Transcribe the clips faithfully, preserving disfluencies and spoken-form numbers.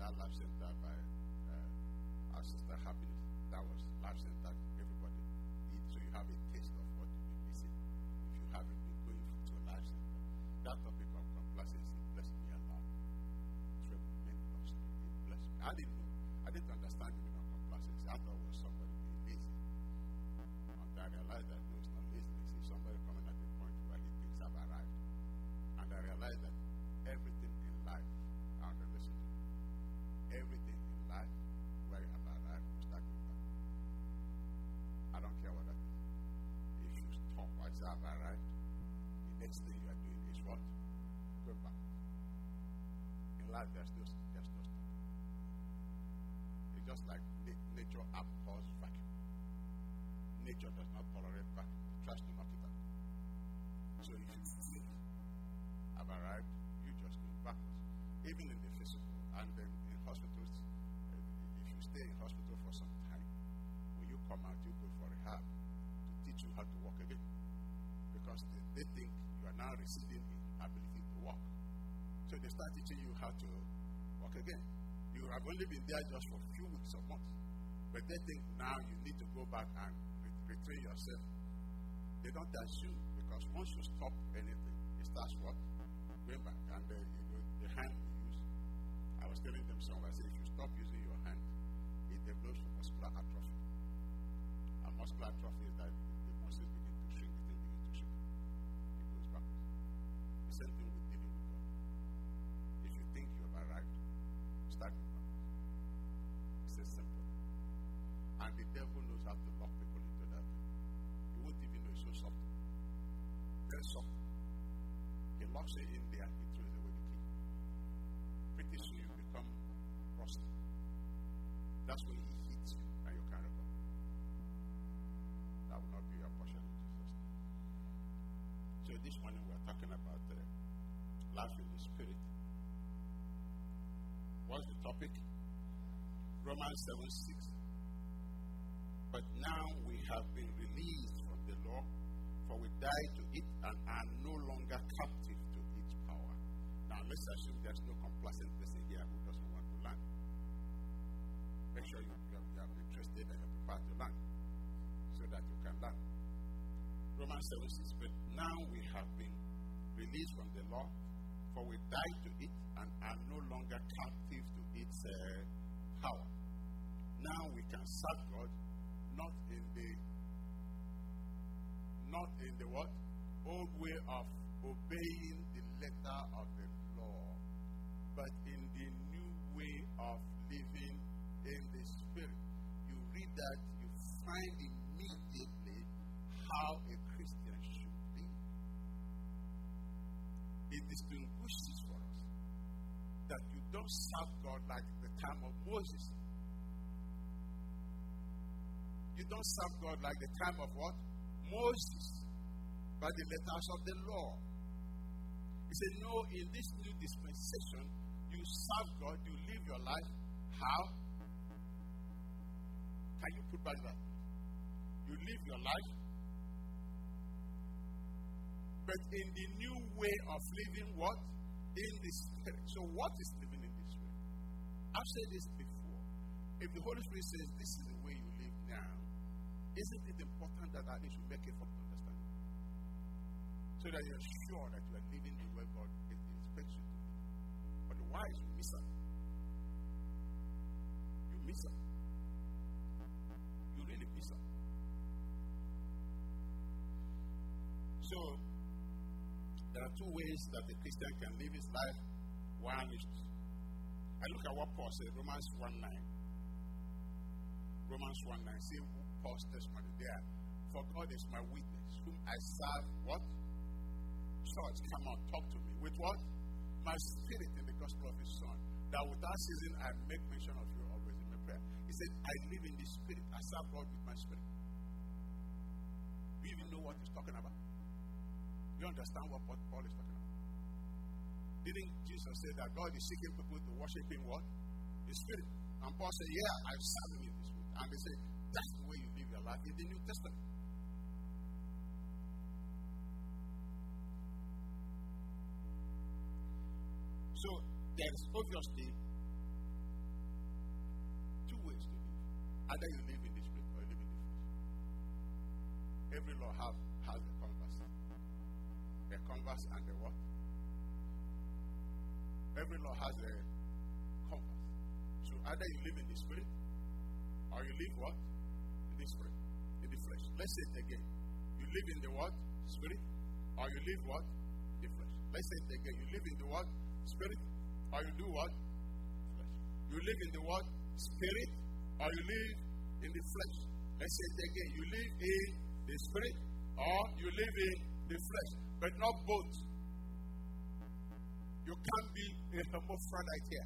that life center by uh, our sister Happiness. That was life center. Everybody eat, so you have a taste of what you'll be missing if you haven't been going to a life center. That topic of complacency blessed me a lot. Tremendously, it blessed me. I didn't know. I didn't understand the meaning of complacency. I thought it was somebody being lazy. Until I realized that it was not laziness. It's somebody coming at the point where he thinks I've arrived. And I realized that everything in life, I want to listen to me. Everything in life where you have arrived, you start going back. I don't care what that is. If you stop I say I've arrived, the next thing you are doing is what? Go back. In life, there's no, there's no stop. It's just like nature abhors vacuum. Nature does not tolerate vacuum. It tries to knock it out. So if you think I've arrived, you just go backwards. Even in the physical, and then in hospitals, if you stay in hospital for some time, when you come out, you go for rehab to teach you how to walk again. Because they, they think you are now receiving the ability to walk. So they start teaching you how to walk again. You have only been there just for a few weeks or months. But they think now you need to go back and retrain yourself. They don't assume, because once you stop anything, it starts what? Going back. And uh, you know, the hand you use, I was telling them somewhere, I said, if you stop using your hand, it develops muscular atrophy. And muscular atrophy is that the muscles begin to shrink, the thing begin to shrink. It goes backwards. The same thing with dealing with God. If you think you have arrived, start going backwards. It's a simple. And the devil knows how to lock people into that. You won't even know it's so soft. Very soft. He locks it in there, he throws away the key. Pretty soon you become rusty. That's when he hits you and you can't recover. That will not be your portion in Jesus' name. So this morning we are talking about uh, life in the Spirit. What's the topic? Romans seven six. But now we have been released from the law, for we died to it and are no longer captive to its power. Now let's assume there's no complacent person here who doesn't want to learn. Make sure you, you, are, you are interested and you're prepared to learn, so that you can learn. Romans seven six. But now we have been released from the law, for we died to it and are no longer captive to its uh, power. Now we can serve God, not in the not in the what? Old way of obeying the letter of the law, but in the new way of living in the Spirit. You read that, you find immediately how a Christian should live. It distinguishes for us that you don't serve God like the time of Moses. You don't serve God like the time of what? Moses. By the letters of the law. He said, no, in this new dispensation, you serve God, you live your life. How? Can you put back that? You live your life. But in the new way of living what? In the Spirit. So what is living in this way? I've said this before. If the Holy Spirit says this is the way you live now, isn't it important that at least you make effort to understand it? So that you're sure that you are living the way God expects you to live. Otherwise, you miss out. You miss out. You really miss out. So, there are two ways that a Christian can live his life. One is, I look at what Paul said, Romans one nine. Romans one nine. See Paul's testimony there. For God is my witness, whom I serve what? Church, come on, talk to me. With what? My spirit in the gospel of his Son. That without ceasing I make mention of you always in my prayer. He said, I live in the Spirit. I serve God with my spirit. Do you even know what he's talking about? You understand what Paul is talking about? Didn't Jesus say that God is seeking people to worship him what? The Spirit. And Paul said, yeah, I serve him in the Spirit. And they say, that's the way you live your life in the New Testament. So, there is obviously Either you live in the spirit or you live in the flesh. Every law have, has a compass. A compass and a what? Every law has a compass. So either you live in the spirit or you live what? In the spirit. In the flesh. Let's say it again. You live in the what? Spirit. Or you live what? The flesh. Let's say it again. You live in the what? Spirit. Or you do what? Flesh. You live in the what? Spirit. Or you live in the flesh. Let's say it again. You live in the spirit. Or you live in the flesh. But not both. You can't be a hermaphrodite here.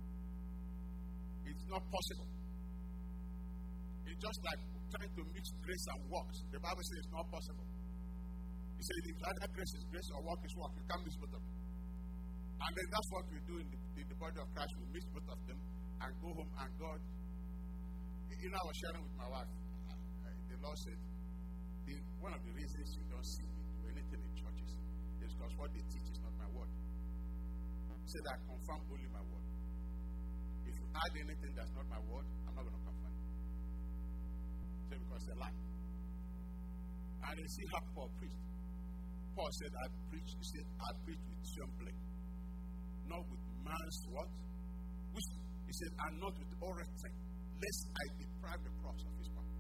It's not possible. It's just like trying to mix grace and works. The Bible says it's not possible. He said if either grace is grace or work is work, you can't mix both of them. And then that's what we do in the, in the body of Christ. We mix both of them and go home and God. You know, I was sharing with my wife. Uh, the Lord said, the, one of the reasons you don't see me do anything in churches is because what they teach is not my word. He said, I confirm only my word. If you add anything that's not my word, I'm not going to confirm it. He said, because it's a lie. And you see how Paul preached. Paul said, I preach, he said, I preach with trembling. Not with man's what? Wisdom. He said, and not with orating, lest I deprive the cross of his power.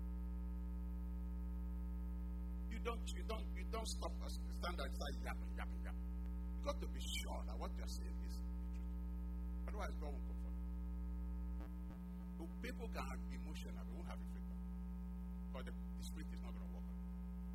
You don't, you don't, you don't stop us, stand and start yapping, yapping, yapping. You've got to be sure that what you're saying is the truth. Otherwise, God won't confirm. So people can have emotion and they won't have a freedom. But the, the spirit is not going to work on it.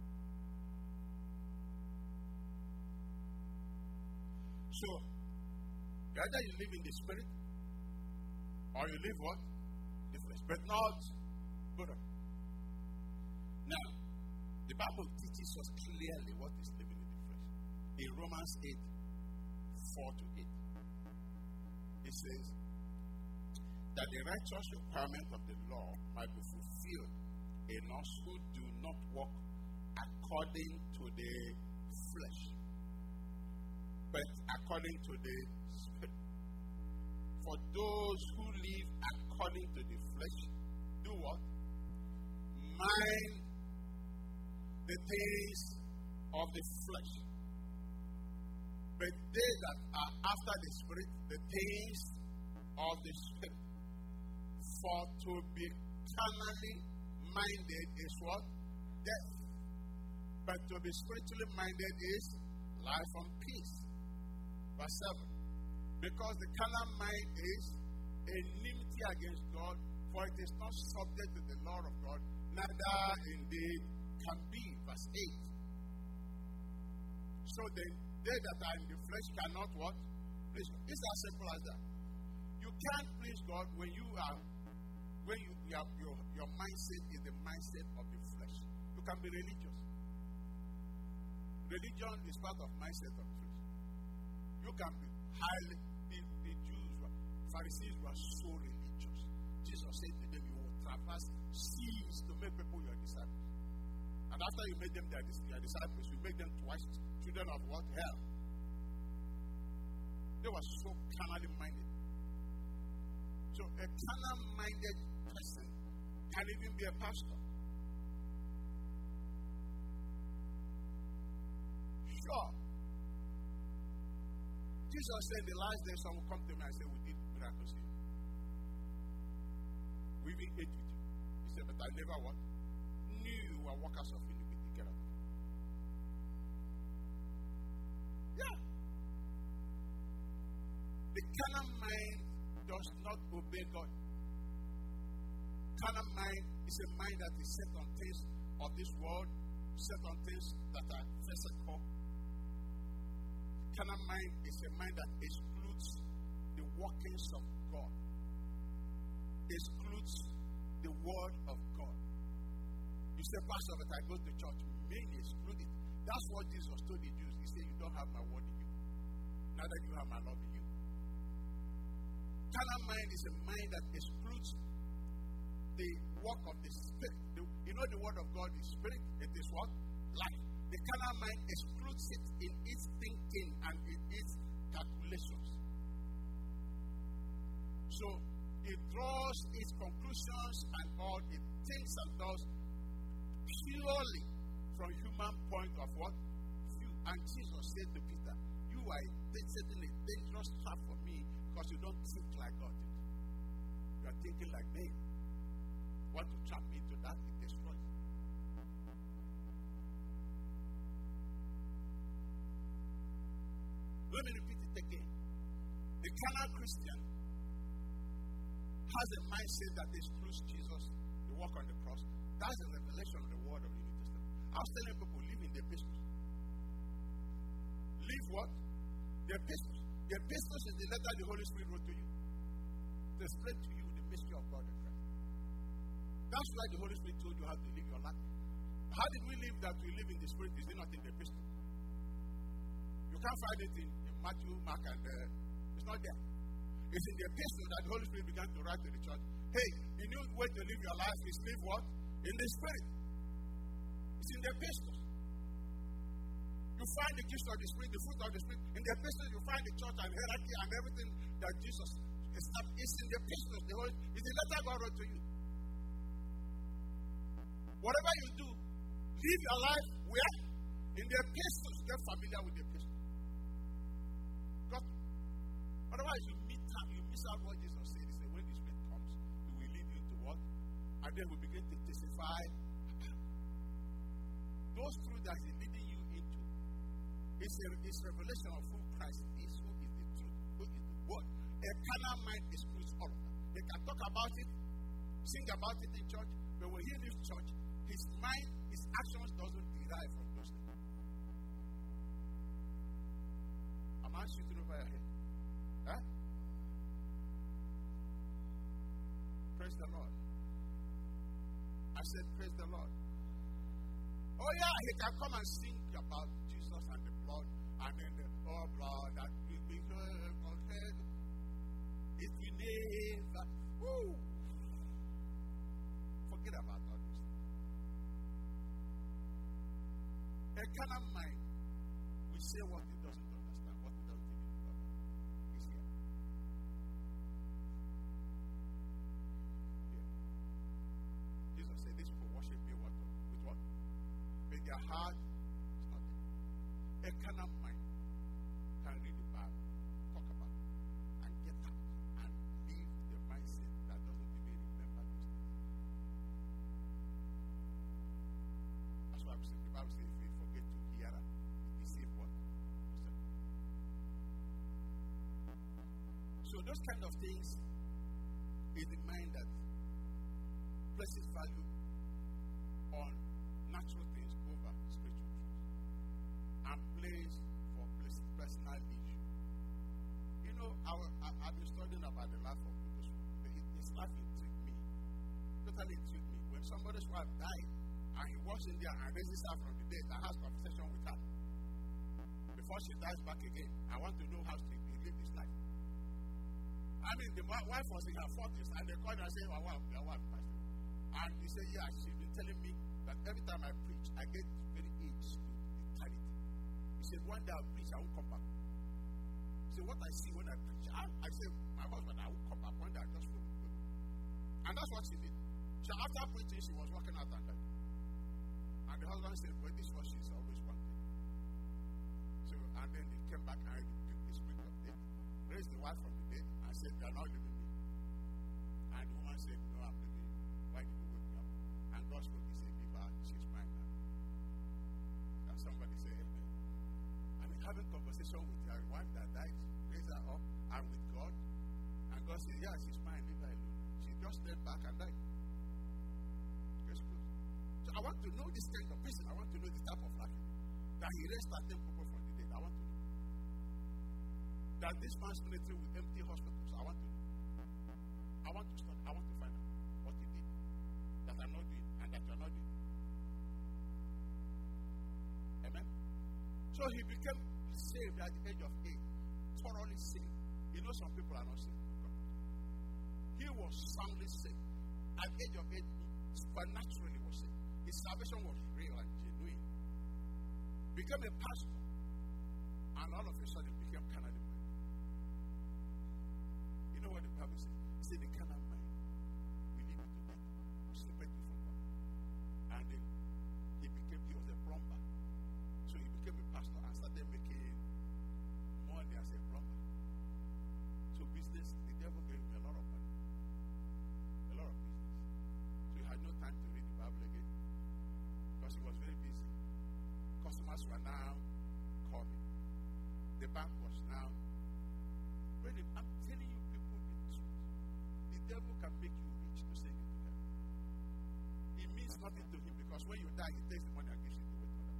So, either you live in the spirit or you live what? The flesh. But not both of them. Now, the Bible teaches us clearly what is living in the flesh. In Romans eight, four to eight. It says that the righteous requirement of the law might be fulfilled in us who do not walk according to the flesh, but according to the Spirit. For those who live according to the flesh do what? Mind the things of the flesh. But they that are after the Spirit, the things of the Spirit. For to be carnally minded is what? Death. But to be spiritually minded is life and peace. Verse seven. Because the carnal mind is enmity against God, for it is not subject to the law of God, neither indeed can be. Verse eight. So then, they that are in the flesh cannot what? Please God. It's as simple as that. You can't please God when you are, when you, you have, your, your mindset is the mindset of the flesh. You can be religious. Religion is part of mindset of the flesh. You can be highly, the, the Jews, were, Pharisees were so religious. Jesus said to them, you will traverse seas to make people your disciples. And after you made them their, their disciples, you make them twice children of what? Hell. They were so carnally minded. So a carnal-minded person can even be a pastor. Sure. Jesus said the last day someone will come to me and say, we did miracles here. We even ate with you. He said, but I never what? Knew you were workers of iniquity. Get out. Yeah. The carnal mind does not obey God. Carnal mind is a mind that is set on things of this world, set on things that are physical. Carnal mind is a mind that excludes the workings of God, excludes the word of God. You say, Pastor, but I go to church, mainly exclude it. That's what Jesus told the Jews. He said, you don't have my word in you, neither do you have my love in you. Carnal mind is a mind that excludes the work of the Spirit. The, you know the word of God is Spirit. It is what? Life. The carnal mind excludes it in its thinking and in its calculations. So, it draws its conclusions and all it thinks and does purely from human point of what? View. And Jesus said to Peter, you are setting a dangerous trap for me because you don't think like God did. You are thinking like me. Want to trap me into that, it destroys. Let me repeat it again. The carnal Christian has a mindset that excludes Jesus, the work on the cross. That's a revelation of the word of the New Testament. I was telling people, live in the epistles. Live what? The epistles. The epistles is the letter the Holy Spirit wrote to you. To explain to you the mystery of God in Christ. That's why the Holy Spirit told you how to live your life. How did we live that we live in the Spirit? Is it not in the epistle? You can't find it in, in Matthew, Mark, and uh, it's not there. It's in the epistle that the Holy Spirit began to write to the church. Hey, the new way to live your life is live what? In the Spirit. It's in the epistles. You find the gifts of the Spirit, the fruit of the Spirit. In the epistles, you find the church and hierarchy and everything that Jesus established. It's in the epistles. The whole, it's the letter God wrote to you. Whatever you do, live your life where? In the epistles. Get familiar with the epistles. God. Otherwise, you miss out, you miss out what Jesus said. He said, when the Spirit comes, He will lead you into what? And then we begin to testify. Those truths that He's leading you into is a, is revelation of who Christ is, who is the truth, who is the word. A carnal mind excludes all of that. They can talk about it, sing about it in church, but when he leaves church, his mind, his actions doesn't derive from those things. Am I shooting over your head? Huh? Praise the Lord. I said, praise the Lord. Oh yeah, he can come and sing about Jesus and the blood, and then the oh blood that will be compared. If we never, woo, forget about all this. A carnal mind will say what it doesn't understand, what it doesn't even know about. Is here. Here. Jesus said, "These people worship me what with what? With their heart is not there." A carnal mind can read the Bible, talk about it, and get out and live the mindset that doesn't even remember these things. That's why the Bible says, if you forget to hear, it deceives what? So those kind of things is the mind that places value on natural things over spiritual truths and plays for personal issue. You know, I, I, I've been studying about the life of Buddha. His life intrigued me, totally intrigued me. When somebody's wife died and he walks in there and raises her from the dead and has conversation with her before she dies back again, I want to know how she lived his life. I mean, the wife was in her forties and they called her and said, "Your wife, your wife passed away." And he said, "Yeah, she's been telling me that every time I preach, I get very aged with eternity." He said, "One day I'll preach, I won't come back." He said, "What I see when I preach," I, I said, "My husband, I won't come back. One day I just follow the And that's what she did. So after preaching, she was walking out and died. And the husband said, "Well, this is what she's always wanted." So, and then he came back and rebuked the spirit of death, raised the wife from the dead, and said, "You are not living me." And the woman said, "No, I'm living you. Why did you wake me up?" And God spoke, He said, "Leave her, she's mine now." And somebody said, "Amen." I mean, having conversation with your wife that died, raise her up, and with God. And God said, "Yeah, she's mine, leave her alone." She just stepped back and died. Case closed. So I want to know this kind of person. I want to know the type of life that he raised that ten people from the dead. I want to know. That this man's military with empty hospitals. I want to know. I want to study. I want to find out what he did that I'm not doing and that you're not doing. Amen. So he became saved at the age of eight, thoroughly saved. You know, some people are not saved. He was soundly saved. At the age of eight, supernaturally was saved. His salvation was real and genuine. Became a pastor, and all of a sudden became carnally minded. You know what the Bible says? It said the carnal mind will lead you to death, will separate you from God. And then he became, he was a plumber. So he became a pastor and started making money as a plumber. So business, the devil gave him a lot of money. A lot of business. So he had no time to read the Bible again. Because he was very busy. Customers were now coming. The bank was now. When it, I'm telling you people the truth. The devil can make you rich to send you to heaven. It means nothing to him because when you die, he takes the money and gives it to the other.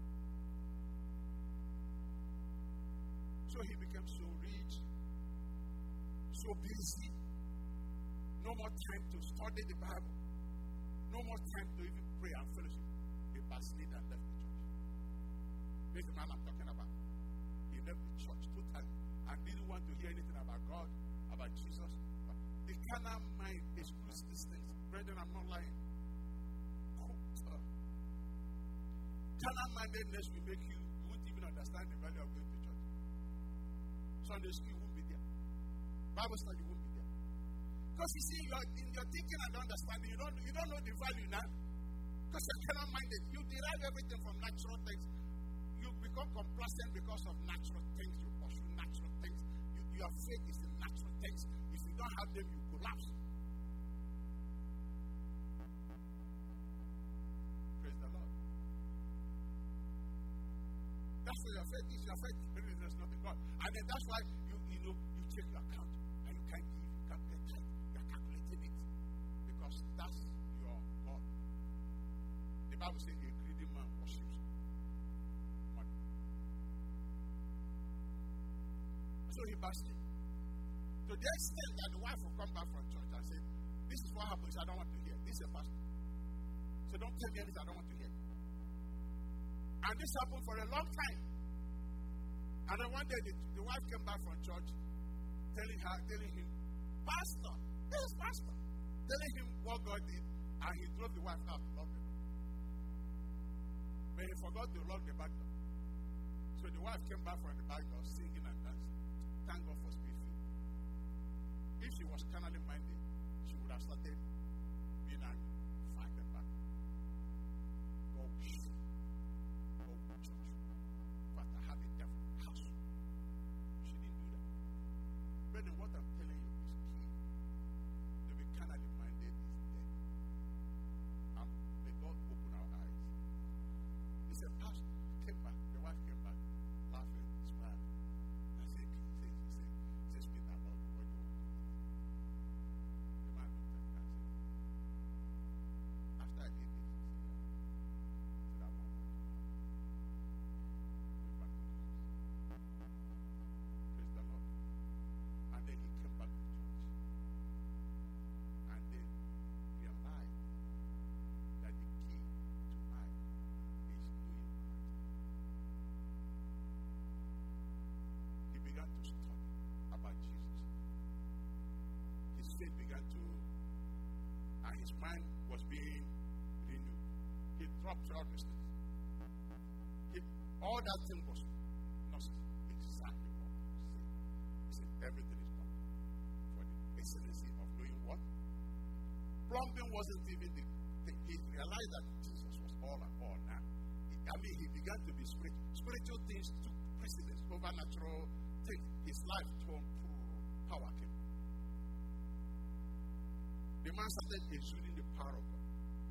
So he became so rich, so busy. No more time to study the Bible. No more time to even pray and fellowship. He backslid and left the church. This is the man I'm talking about. He left the church totally and didn't want to hear anything about God, about Jesus. But the carnal mind excludes these things. Brethren, I'm not lying. Uh, carnal mindedness will make you, you won't even understand the value of going to church. Sunday school, you won't be there. Bible study, you won't be there. Because you see, you're, in your thinking and understanding, you don't, you don't know the value now. Because you're carnal minded. You derive everything from natural things. You become complacent because of natural things. You pursue natural things. You, your faith is in natural things. If you don't have them, you collapse. Praise the Lord. That's where your faith is. Your faith really there's nothing God. And then that's why you you know you check your account and you can't give, you can't get that. You're calculating it. Because that's your God. The Bible says a greedy man worships money. So he backslid. To the extent that the wife will come back from church and say, this is what happens, I don't want to hear. This is a pastor. So don't tell me anything I don't want to hear. And this happened for a long time. And then one day the, the wife came back from church telling her, telling him, Pastor, this is Pastor. Telling him what God did, and he drove the wife out to lock the door. But he forgot to lock the back door. So the wife came back from the back door singing and dancing. Thank God for spirit filled. If she was carnally minded, she would have started being angry, fight them back. Go shoot. Go church. But I have a devil in the house. She didn't do that. But then what I'm telling you is key. To be carnally minded is dead. Um, may God open our eyes. He said, Pastor, came back. The wife came back, laughing, smiling. I said, he said, he said, he said, speak about what you want to do. The man looked at me and said, after I did this, he said, I said, I want to go back to Jesus. Praise the Lord. And then he came back to church. And then realized that the key to life is doing right. He began to study about Jesus. His faith began to, and his mind was being renewed. He dropped all these things. He, all that thing was nonsense. Exactly what he said. He said, everything is done for the excellency of knowing what? Plumbing wasn't even the thing. He realized that Jesus was all and all now. He, I mean, he began to be spiritual. Spiritual things took precedence over natural things. His life turned power came. The man started exuding the power of God.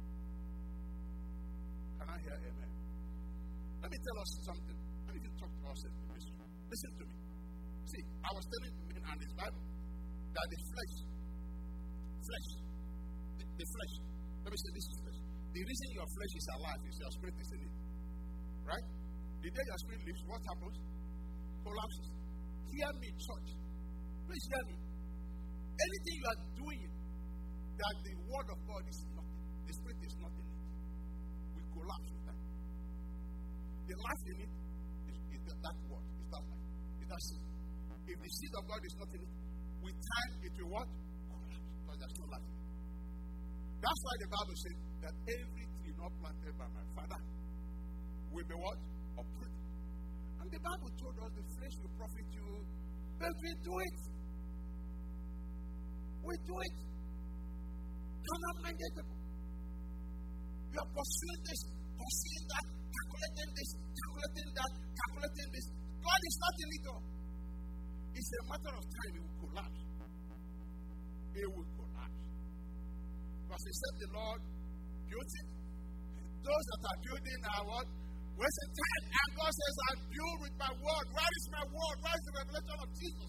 Can I hear amen? Let me tell us something. Let me talk to us in the mystery. Listen to me. See, I was telling the man and his Bible that the flesh, flesh, the, the flesh, let me say this is flesh. The reason your flesh is alive is your spirit is in it. Right? The day your spirit lives, what happens? Collapses. Hear me, church. Please hear me. Anything you are doing that the word of God is nothing, the spirit is not in it, we collapse with that. The life in it is, is that, that word, is that life, is that seed. If the seed of God is not in it, with time it will what? Collapse. Because there's no life in it. That's why the Bible says that every tree not planted by my Father will be what? Uprooted. And the Bible told us the flesh will profit you, but we do it. We do it. Carnal-minded people. You are pursuing this, pursuing that, calculating this, calculating that, calculating this. God is not in it all. It's a matter of time. It will collapse. It will collapse. Because he said the Lord built it. Those that are building are what? Wasting time. And God says, I build with my word. Where is my word? Where is the revelation of Jesus?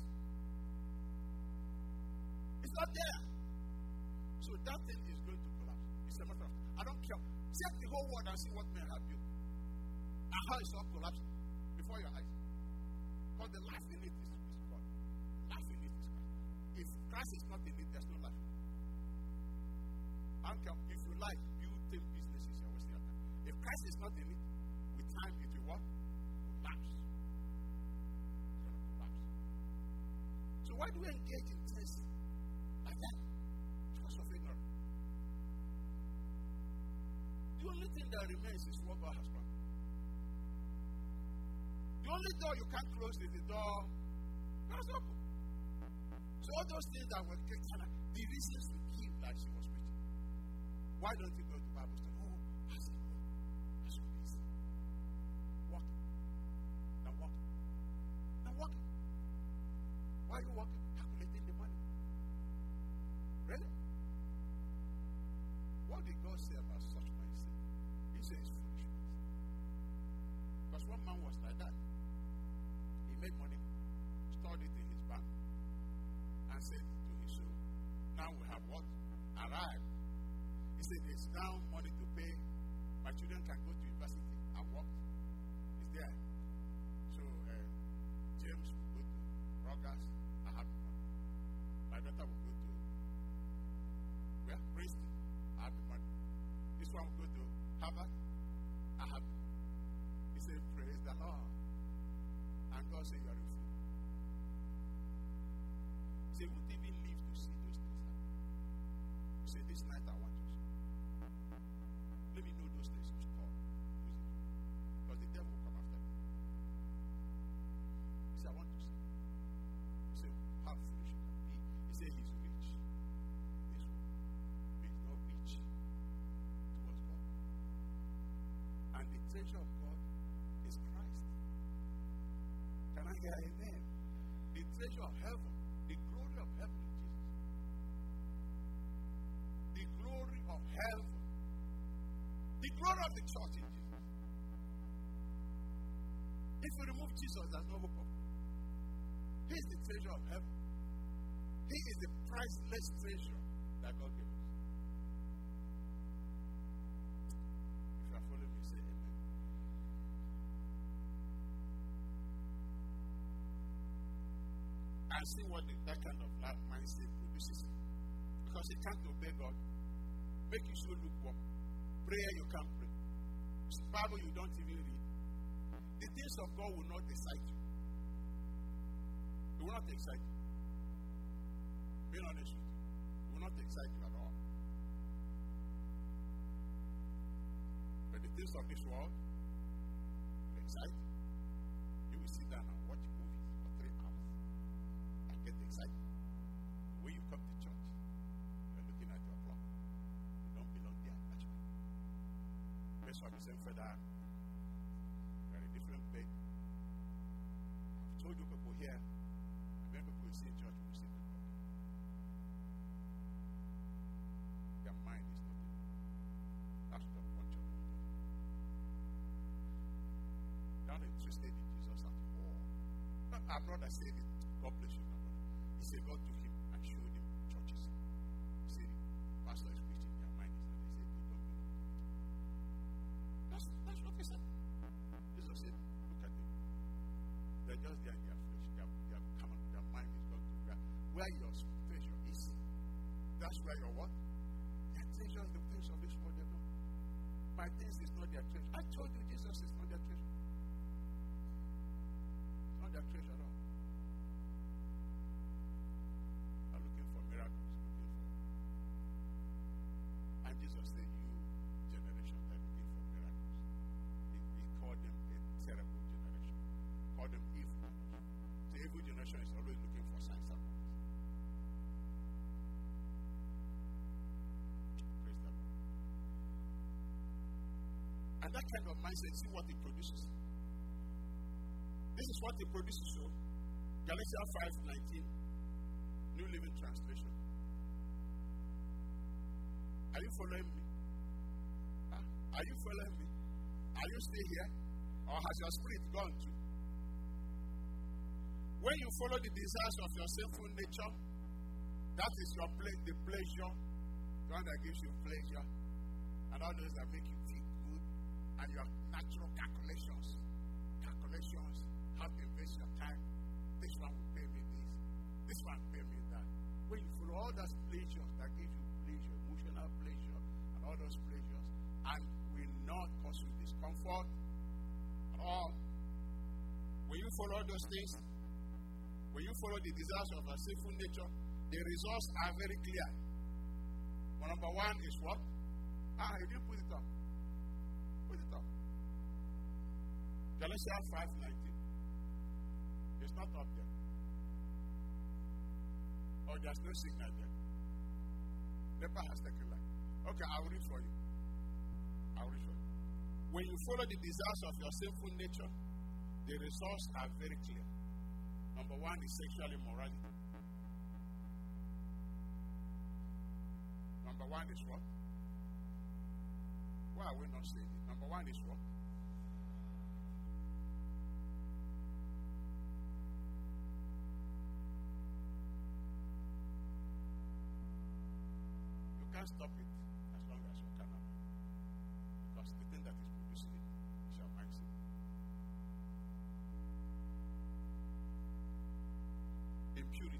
It's not there. So that thing is going to collapse. It's a matter of time. I don't care. Check the whole world and see what men have built. And how it's all collapsing before your eyes. Because the life in it is, is God. Life in it is Christ. If Christ is not in it, there's no life. I don't care. If you like, build ten businesses, you're wasting your time. If Christ is not in it, with time it will what? Collapse. It's going to collapse. So why do we engage in things like that? Because of ignorance. The only thing that remains is what God has promised. The only door you can't close is the door that's open. So all those things that were getting, the reasons to keep like she was preaching. Why don't you go to Bible study? Oh, how's it going? That's what it is. Walking. Now walking. Now walking. Why are you walking? Calculating the money. Really? What did God say about such mindset? He says foolish mindset. Because one man was like that. He made money, stored it in his bank, and said to his soul, now we have what? Arrived. He said, there's now money to pay. My children can go to university and work. It's there. So uh, James will go to Rogers. I have the money. My daughter will go to where? Princeton. I have the money. This one will go to Harvard. I have the money. He said, praise the Lord. And God said, you are a fool. He said, won't even live to see those things happen. He said, this night I want you to see. Let me know those things you store. Because the devil will come after me. He said, I want to see. He said, how foolish you can be. He said, he's rich. This one. He's not rich towards God. And the treasure of God is Christ. Can I hear amen? The treasure of heaven, the glory of heaven is Jesus. The glory of heaven, the glory of the church in Jesus. If you remove Jesus, there's no hope of God. He is the treasure of heaven. He is the priceless treasure that God gave us. If you are following me, say amen. And see what the, that kind of mindset produces. Because you can't obey God. Make you so lukewarm. Prayer you can't pray. Bible you don't even read. The things of God will not excite you. It will not excite you. Being honest with you. It will not excite you at all. But the things of this world will excite you. You will sit down and watch movies for three hours. Get excited. When you come to church, you're looking at your clock. You don't belong there. That's why. Based on the same feather, you're in a different bed. I've told you people here, and when people see church, will see the problem. Their mind is not in. That's the bunch of people. They're not interested in Jesus at all. But our brother said it. God bless you. He said God took him and showed him churches. He said, pastor is preaching, their mind is not. He said, they don't belong. That's, that's what he said. Jesus said, look at them. They're just there in their flesh. They have, they have come, their mind is gone to where, where your treasure is. That's where your what? Their treasure is the things of this world. They know. My things is not their treasure. I told you Jesus is not their treasure. It's not their treasure at all. Jesus said, you generation that looking for miracles. He, he called them a terrible generation. He called them evil. The evil generation is always looking for signs and wonders. And that kind of mindset, see what it produces. This is what it produces. So, Galatians five nineteen, New Living Translation. Are you following me? Huh? Are you following me? Are you still here? Or has your spirit gone too? When you follow the desires of your sinful nature, that is your ple- the pleasure, the one that gives you pleasure, and all those that make you feel good, and your natural calculations, calculations, how to invest your time. This one will pay me this, this one will pay me that. When you follow all those pleasures that give you pleasure, emotional pleasure, and all those pleasures, and will not cause you discomfort at all. When you follow those things, when you follow the desires of our sinful nature, the results are very clear. Well, number one is what? Ah, you didn't put it up. Put it up. Galatians five nineteen. It's not up there. Oh, there's no signal there. NEPA has taken light. Okay, I'll read for you. I'll read for you. When you follow the desires of your sinful nature, the results are very clear. Number one is sexual immorality. Number one is what? Why are we not saying it? Number one is what? You can't stop it as long as you cannot. Because the thing that is producing it is your mindset. Impurity.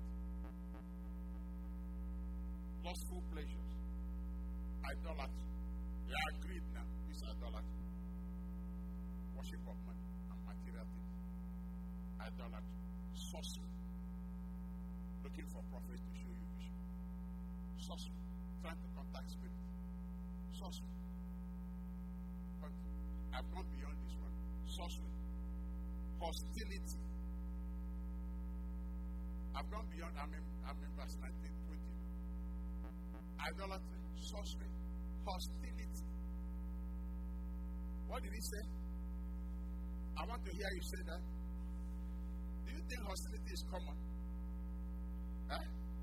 Lustful pleasures. Idolatry. They are agreed now. It's idolatry. Worship of money and material things. Idolatry. Sorcery. Looking for prophets to show you vision. Sorcery. Trying to contact spirit. Sorcery. But I've gone beyond this one. Sorcery. Hostility. I've gone beyond. I'm in, I'm in verse nineteen, twenty. Idolatry, sorcery, hostility. What did he say? I want to hear you say that. Do you think hostility is common? Huh?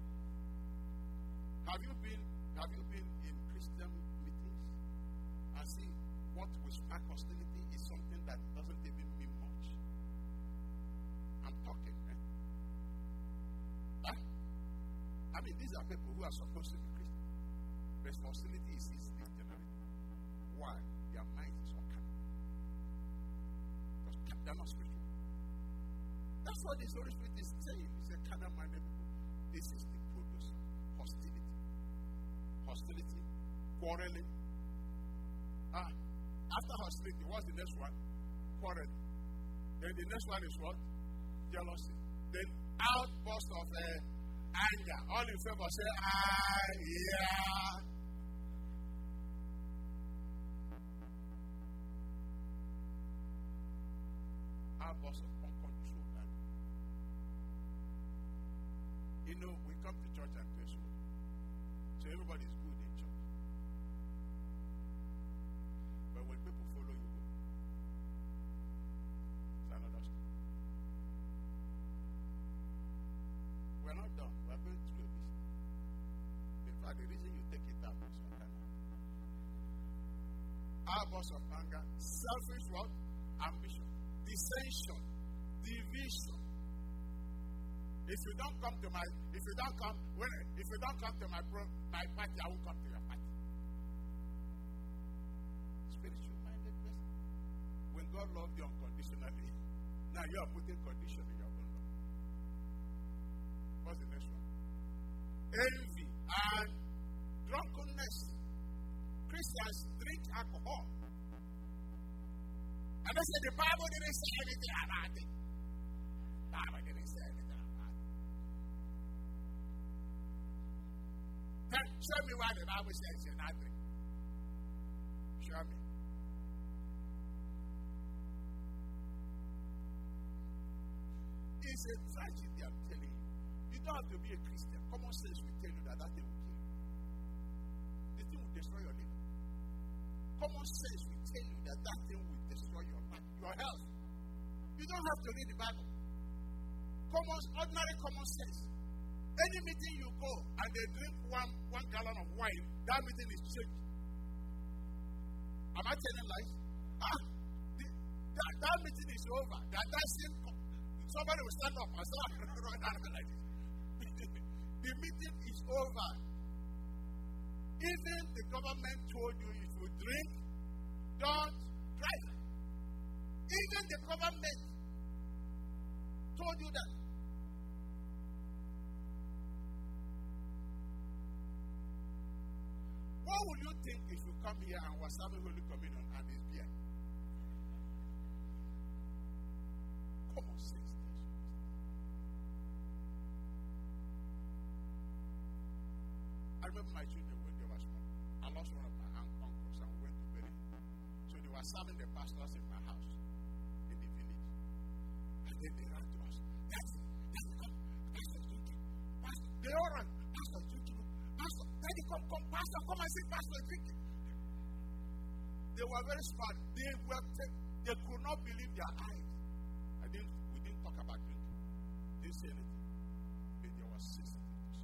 Have you been have you been in Christian meetings and see what will spark hostility is something that doesn't even mean much? I'm talking, eh? Huh? I mean, these are people who are supposed to be Christians. Hostility is easily generated. Why? Their mind is all carnal. Because they're not spiritual. That's what the Holy Spirit is saying. It's a carnal minded people. This is the produce of hostility. Hostility, quarreling. Ah, after hostility, what's the next one? Quarreling. Then the next one is what? Jealousy. Then outburst of uh, anger. All in favor say, ah, yeah. Outburst of uncontrolled anger. You know, we come to church and praise God. So everybody is good in church. But when people follow you, it's another story. We're not done. We're going through a business. In fact, the reason you take it up is your kind of outburst of anger, selfish what? Ambition, dissension, division. If you don't come to my, if you don't come, when, if you don't come to my pro, my party, I won't come to your party. Spiritual minded person. When God loved you unconditionally, now you are putting condition in your own love. What's the next one? Envy and drunkenness. Christians drink alcohol. And they say the Bible didn't say anything about it. The Bible didn't say anything about it. Then show me why the Bible says you're not drink. Show me. It's a tragedy, I'm telling you. You don't have to be a Christian. Common sense will tell you that that thing will kill you. The thing will destroy your liver. common sense will tell you that that thing will destroy your life, your health. You don't have to read the Bible. Common, ordinary common sense. Any meeting you go and they drink one, one gallon of wine, that meeting is changed. Am I telling lies? Ah, the, that, that meeting is over. That, that same, somebody will stand up and start running out like this. The meeting is over. Even the government told you if you drink, don't drive. Even the government told you that. What would you think if you come here and was having Holy Communion and it's beer? Common sense. I remember my children when they were small. I lost one of my uncles and went to bury him. So they were serving the pastors in my house in the village. And then they ran to us. That's it. That's it. Come. Pastor, drinking. Pastor. They all ran. Pastor, drinking. Pastor. Daddy, come, come. Pastor, come and see Pastor drinking. They were very smart. They were. T- they could not believe their eyes. I didn't. We didn't talk about drinking. They didn't say anything. But there was sensitive.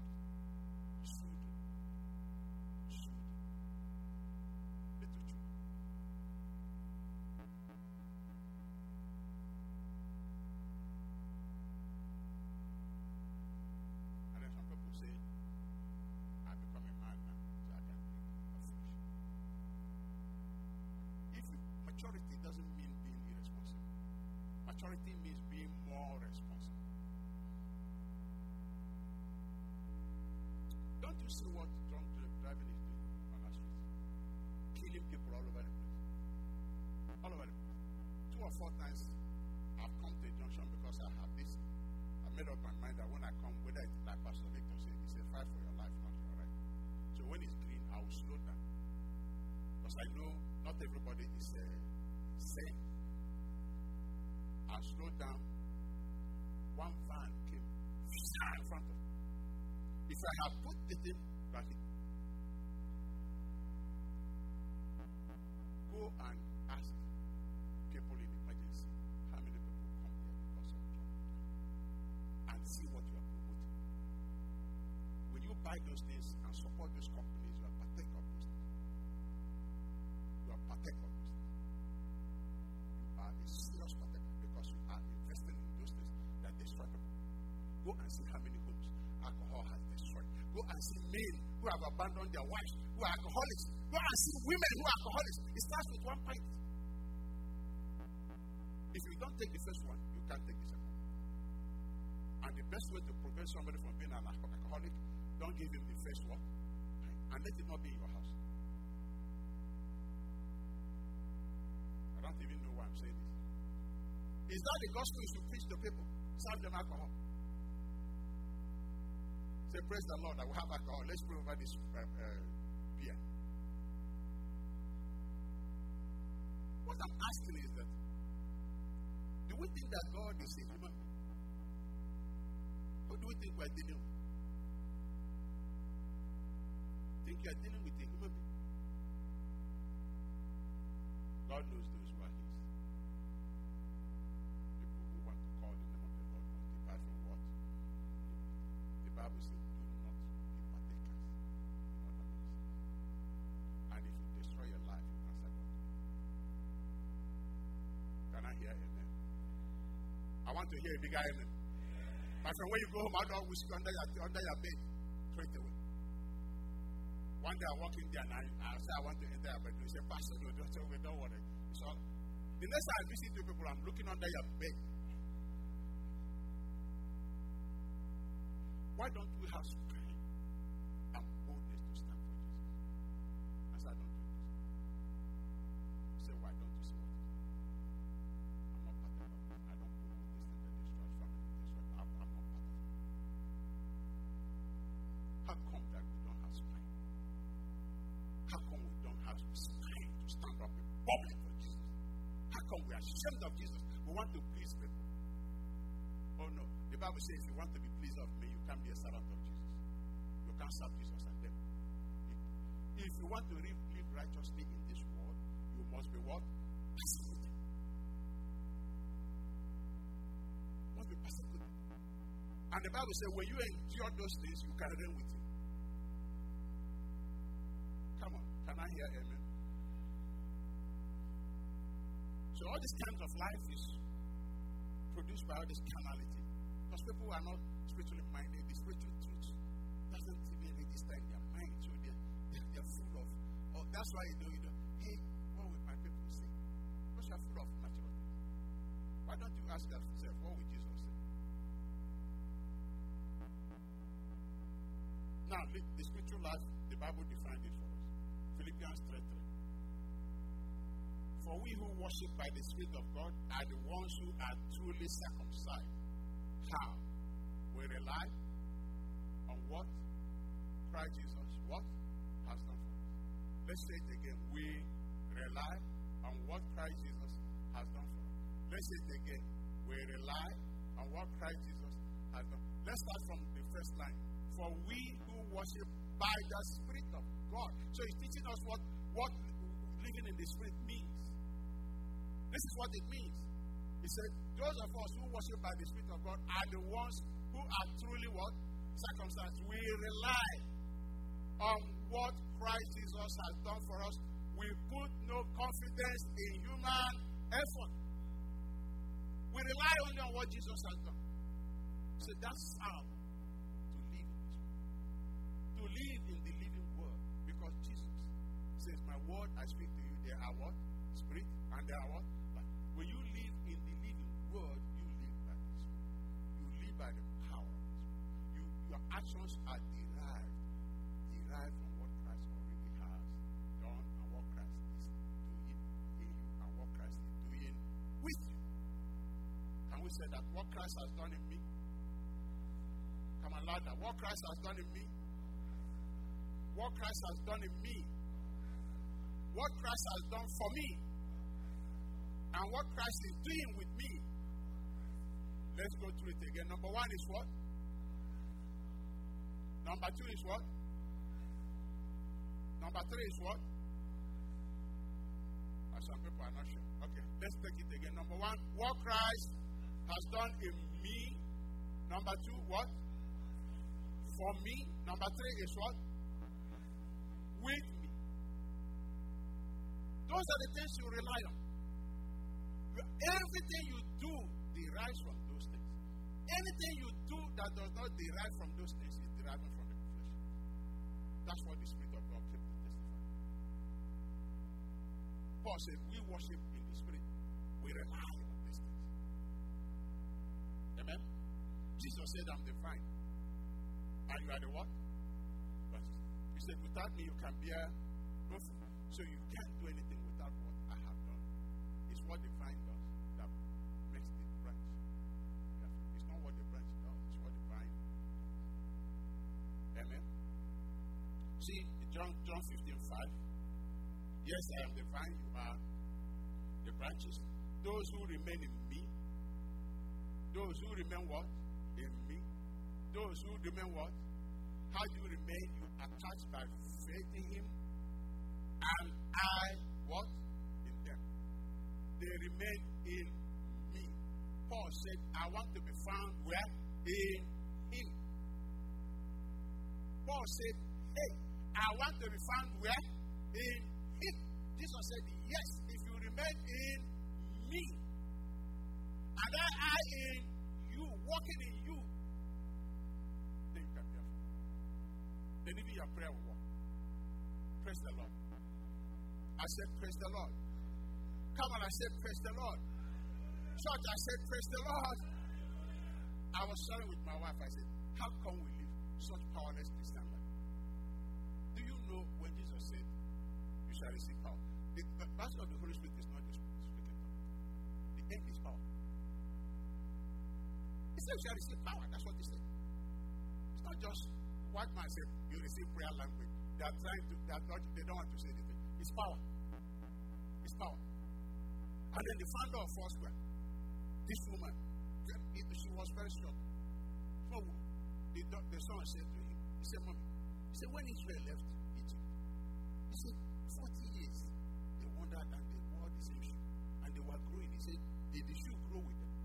Maturity doesn't mean being irresponsible. Maturity means being more responsible. Don't you see what drunk driving is doing on our streets? Killing people all over the place. All over the place. Two or four times I've come to a junction because I have this. I made up my mind that when I come, whether it's like Pastor Victor said, it's a fight for your life, not your right. So when it's green, I will slow down. Because I know not everybody is uh, same. I slowed down. One van came in front of me. If I had put the thing back in, go and ask people in emergency how many people come here because of trouble and see what you are promoting. When you buy those things and support those companies, you are partaker of those things. You are partaker of those things. Are a serious partaker because you are investing in those things that destroy people. Go and see how many homes alcohol has destroyed. Go and see men who have abandoned their wives, who are alcoholics. Go and see women who are alcoholics. It starts with one pint. If you don't take the first one, you can't take the second one. And the best way to prevent somebody from being an alcoholic, don't give him the first one and let it not be in your house. I don't even know why I'm saying this. Is that the gospel you should preach to people? Serve them alcohol. Say, praise the Lord, I will have alcohol. Let's pray over this uh, uh, beer. What I'm asking is that, do we think that God is a human being? Or do we think we're dealing with? Think you're dealing with a human being? God knows those who are His. People who want to call the name of the Lord must depart from what? The Bible says, do not be partakers in other ways. And if you destroy your life, you answer God. Can I hear amen? I want to hear a bigger amen. My friend, when you go home, I don't whisper under your, under your bed straight away. One day I walk in there and I, I say I want to enter your bedroom. You say, Pastor, no, don't tell me, don't worry. So the next time I visit two people, I'm looking under your bed. Why don't we have strength and boldness to stand for Jesus? I said, I don't do this. You say, why don't you say what you do? I'm not part of it. I don't promote this thing that destroys family. Destroys, I'm, I'm not part of it. How come that we don't have strength? How come we don't have strength to stand up in public for Jesus? How come we are ashamed of Jesus? We want to please people. Oh no. The Bible says if you want to be pleased of me, you can't be a servant of Jesus. You can't serve Jesus and them. If you want to live, live righteously in this world, You must be what? Persecuted. Must be persecuted. And the Bible says, when you endure those things, you carry them with you. Come on, can I hear amen? So all these kinds of life is produced by all this carnality. Because people are not spiritually minded. The spiritual truth doesn't even register in their mind. So they're, they're, they're full of, oh, that's why you know, you know, hey, what will my people say? Because you're full of natural things. Why don't you ask yourself, what will Jesus say? Now, the, the spiritual life, the Bible defined it for us. Philippians three three. For we who worship by the Spirit of God are the ones who are truly circumcised. How? We rely on what Christ Jesus what has done for us. Let's say it again. We rely on what Christ Jesus has done for us. Let's say it again. We rely on what Christ Jesus has done. Let's start from the first line. For we who worship by the Spirit of God. So he's teaching us what, what living in the Spirit means. This is what it means. He said, those of us who worship by the Spirit of God are the ones who are truly what? Circumcised. We rely on what Christ Jesus has done for us. We put no confidence in human effort. We rely only on what Jesus has done. So that's how to live in this world. To live in the living word. Because Jesus says, my word I speak to you, they are what? Spirit, and they are what? Life. When you live in the living word, you live by this word. You live by the power of this word. You, your actions are derived, derived from what Christ already has done and what Christ is doing in you and what Christ is doing with you. Can we say that what Christ has done in me? Come on, louder. What Christ has done in me? What Christ has done in me? What Christ has done for me? And what Christ is doing with me. Let's go through it again. Number one is what? Number two is what? Number three is what? Uh, some people are not sure. Okay, let's take it again. Number one, what Christ has done in me. Number two, what? For me. Number three is what? With me. Those are the things you rely on. Everything you do derives from those things. Anything you do that does not derive from those things is deriving from the flesh. That's what the Spirit of God came to testify. Paul said, we worship in the Spirit. We rely on these things. Amen? Jesus said, I'm the vine. And you are the what? But he said, without me you can bear no fruit. So you can't do anything without what I have done. It's what the vine does that makes the branch. It's not what the branch does, it's what the vine does. Amen. See, John John fifteen five. Yes, I am the vine, you are the branches. Those who remain in me, those who remain what? In me. Those who remain what? How do you remain? You are attached by faith in him. And I, what? In them. They remain in me. Paul said, I want to be found where? In him. Paul said, hey, I want to be found where? In him. Jesus said, yes, if you remain in me, and I, I in you, walking in you, then you can be found. Then even your prayer will work. Praise the Lord. I said, praise the Lord. Come on, I said, praise the Lord. Church, I said, praise the Lord. I was sharing with my wife, I said, how come we live such powerless Christian life? Do you know when Jesus said, you shall receive power? The pastor of the Holy Spirit is not just speaking tongues. The end is power. He said, you shall receive power. That's what he said. It's not just white man said, you receive prayer language. They are trying to, they, are not, they don't want to say anything. It's power. It's power. And then the founder of Foursquare, this woman, she was very strong. Small woman. The, the son said to him, he said, Mommy, he said, when Israel left Egypt, he said, forty years, they wandered and they the same shoe. And they were growing. He said, did the shoe grow with them?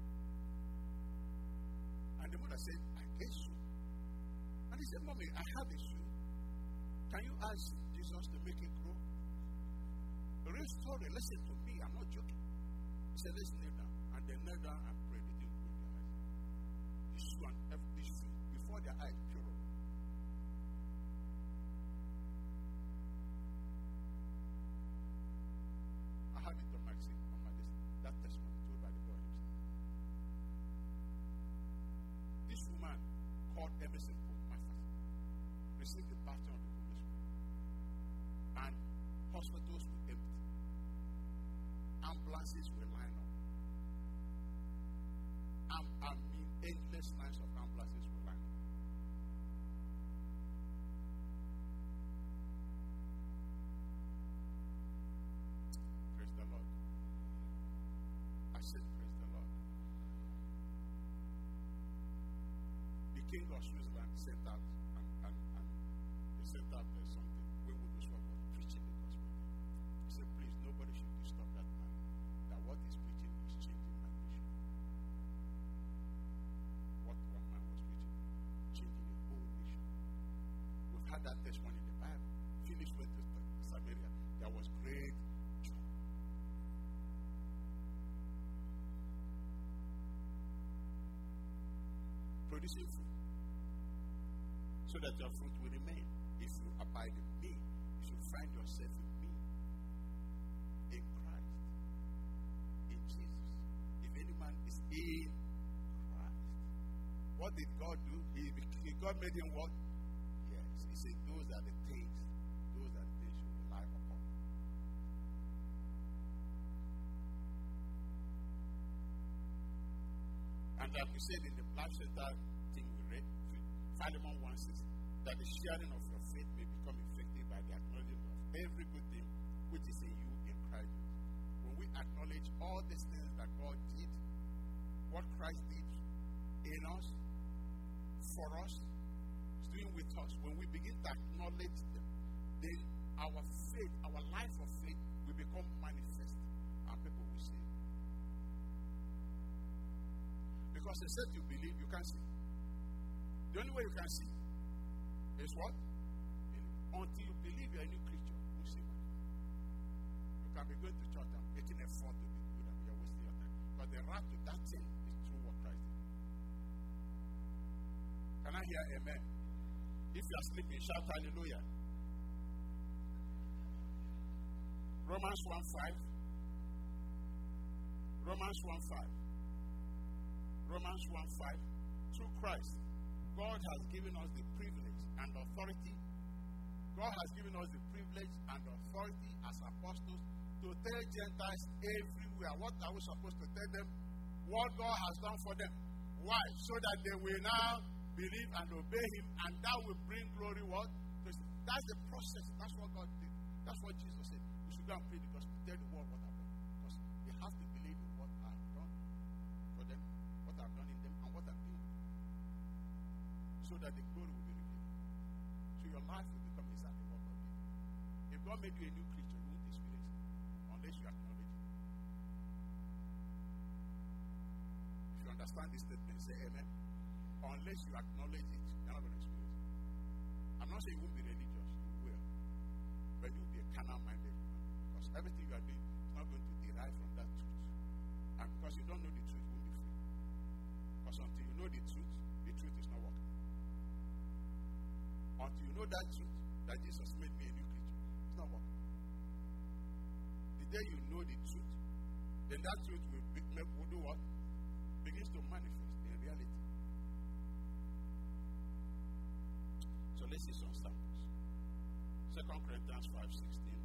And the mother said, I guess so. And he said, Mommy, I have a shoe. Can you ask Jesus to make it grow? The real story, listen to me, I'm not joking. He said, let's kneel down. And they knelt down and prayed. They didn't close their eyes. The shoe and the shoe before their eyes, pure. I have it on my seat, on my list. That testimony told by the boy himself. This woman called Emerson Pope Martha received the baton of the Holy Spirit. And hospitals were empty. Ambulances were lined up. Um, I mean, endless lines of ambulances were lined up. Praise the Lord. I said, praise the Lord. The king of Switzerland sent out and, and, and they sent out uh, something when we was preaching the gospel. He said, please, nobody should disturb that man. That what he's preaching is changing my nation. What one man was preaching, changing a whole nation. We've had that testimony in the Bible. Philip went to Samaria. There was great joy. Producing fruit, so that your fruit will remain. If you abide in me, if you find yourself in me, in Christ, in Jesus. If any man is in Christ, what did God do? He, he God made him what? Yes. He said, those are the things, those are the things you rely upon. And like we said in the Life Center thing we read, Philemon one says that the sharing of your faith may become effective by the acknowledgement of every good thing which is in you in Christ. When we acknowledge all these things that God did, what Christ did in us, for us, is doing with us, when we begin to acknowledge them, then our faith, our life of faith will become manifest and people will see. Because except you believe, you can't see. The only way you can see is what? Believe. Until you believe you're a new creature, you see what? You can be going to church and making effort to be good and you're wasting your time. But the route to that thing is through what Christ did. Can I hear amen? If you are sleeping, shout hallelujah. Romans one five. Romans one five. Romans one five. Through Christ, God has given us the privilege and authority. God has given us the privilege and authority as apostles to tell Gentiles everywhere. What are we supposed to tell them? What God has done for them. Why? So that they will now believe and obey Him, and that will bring glory. What? That's the process. That's what God did. That's what Jesus said. We should go and pray because to tell the world what I've done. Because they have to believe in what I've done for them, what I've done in them, and what I'm doing. So that the glory will be revealed. So your life will become exactly what God did. If God made you a new creature, you won't experience it unless you acknowledge it. If you understand this statement, say amen. Unless you acknowledge it, you're not going to experience it. I'm not saying you won't be religious, you will. But you'll be a carnal-minded human. Because everything you are doing is not going to derive from that truth. And because you don't know the truth, you won't be free. Because until you know the truth, the truth is not working. Until you know that truth, that Jesus made me a new creature, it's not working. The day you know the truth, then that truth will, be, will do what? Begins to manifest in reality. So let's see some samples. Second Corinthians five sixteen.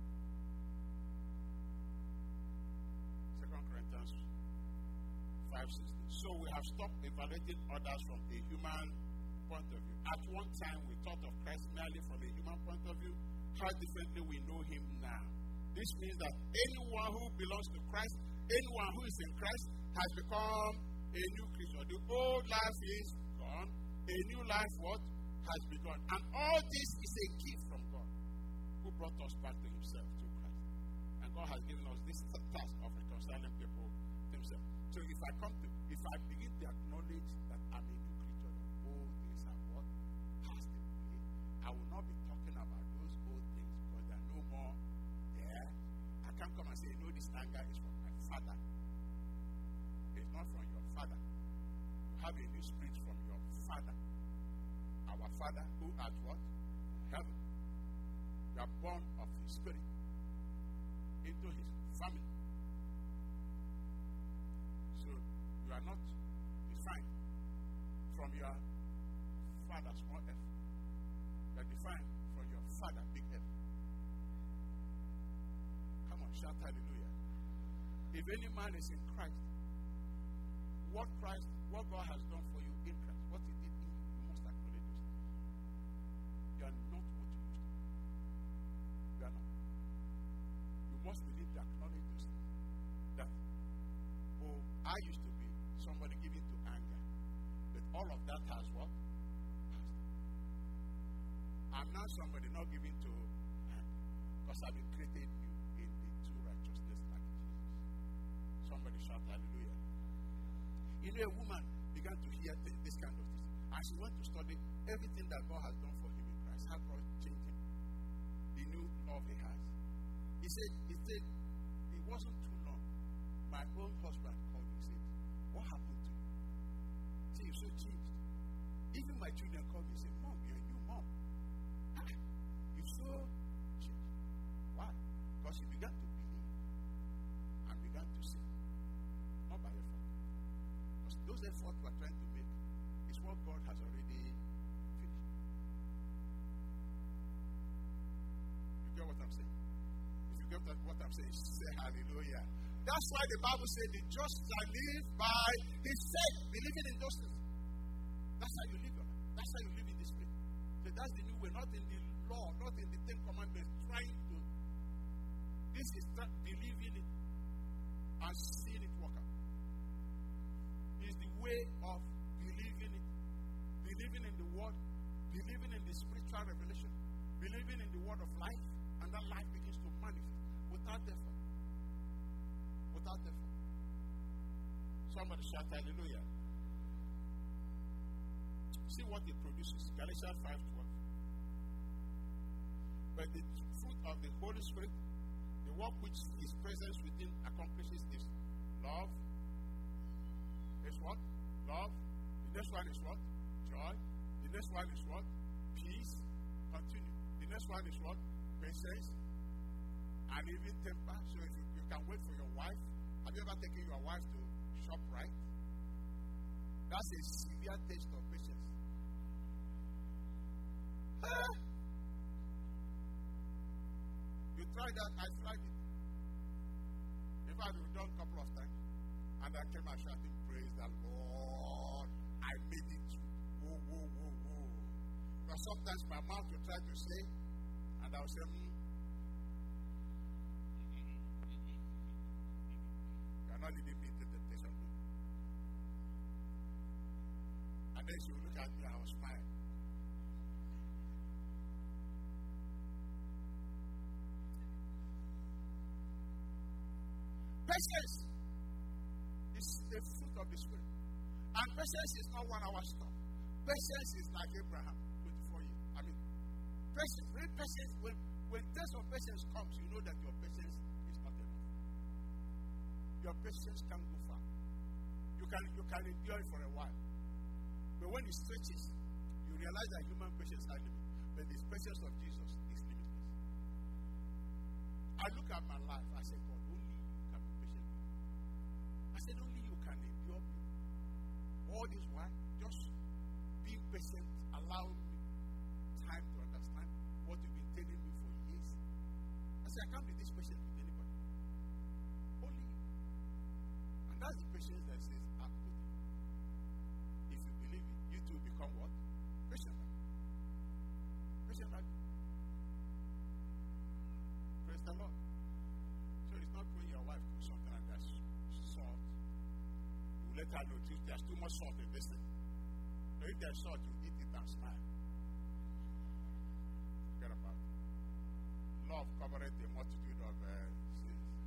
Second Corinthians five sixteen. So we have stopped evaluating others from a human point of view. At one time we thought of Christ merely from a human point of view. How differently we know Him now. This means that anyone who belongs to Christ, anyone who is in Christ, has become a new creature. The old life is gone. A new life what? Has begun. And all this is a gift from God, who brought us back to Himself through Christ. And God God has given us this task of reconciling people to Himself. So if I come to, if I begin to acknowledge that I'm a new creature, all things are what passed away, I will not be talking about those old things because they are no more there. I can't come and say, no, this anger is from my father. It's not from your father. You have a new spirit from your father. Our Father who art what? Heaven. You are born of His Spirit into His family. So you are not defined from your father, small f. You are defined from your father, big F. Come on, shout hallelujah. If any man is in Christ, what Christ, what God has done for you in Christ, what He did in you, you must acknowledge those things. You are not what you used to be. You are not. You must begin to acknowledge those things. That, oh, I used to be somebody given to anger, but all of that has what? Passed. I'm now somebody not given to anger because I've been created new in the true righteousness like Jesus. Somebody shout hallelujah. You know, a woman began to hear th- this kind of thing. And she went to study everything that God has done for him in Christ. How God changed him. The new love he has. He said, he said, it wasn't too long. My own husband called me and said, what happened to you? See, you're so changed. Even my children called me and said, Mom, you're a new mom. Ah, you're so changed. Why? Because he began to believe and began to sin. Not by effort. Because those efforts we're trying to make is what God has already finished. You get what I'm saying? If you get what I'm saying, say hallelujah. That's why the Bible says the just shall live by his faith, believing in those things. That's how you live your life. That's how you live in this faith. So that's the new way, not in the law, not in the Ten Commandments, trying to. This is tra- believing it and seeing it work out. It's the way of believing it, believing in the word, believing in the spiritual revelation, believing in the word of life, and that life begins to manifest without effort. Without effort. Somebody shout hallelujah. See what it produces. Galatians five twelve. But the fruit of the Holy Spirit, the work which His presence within accomplishes is love. Is what? Love. The next one is what? Joy. The next one is what? Peace. Continue. The next one is what? Patience. And even temper. So if you, you can wait for your wife. Have you ever taken your wife to shop right? That's a severe taste of patience. Ah! You tried that, I tried it. In fact, we've done a couple of times. And I came out shouting, praise the Lord. I made it through. Whoa, whoa, whoa, whoa. But sometimes my mouth will try to say, and I'll say, hmm. You're not leading me to temptation. And then she will look at me and I will smile. Patience is the fruit of the Spirit. And patience is not one hour stuff. Patience is like Abraham, twenty-four years. I mean, patience, when patience, when, when test of patience comes, you know that your patience is not enough. Your patience can't go far. You can, you can endure it for a while. But when it stretches, you realize that human patience has limits. But the patience of Jesus is limitless. I look at my life, I say, God, only you can be patient with me. I said, only you can endure me. All this while, just being patient, allowing me time to understand what you've been telling me for years. I said, I can't be this patient with anybody. Only you. And that's the patience that says, I'm with you. If you believe it, you too become what? Patient. Patient. Praise the Lord. So it's not when your wife cooks something and there's salt. You let her know there's too much salt in this thing. So if there's salt, you eat it and smile. Forget about it. Love covereth a multitude of uh, sins.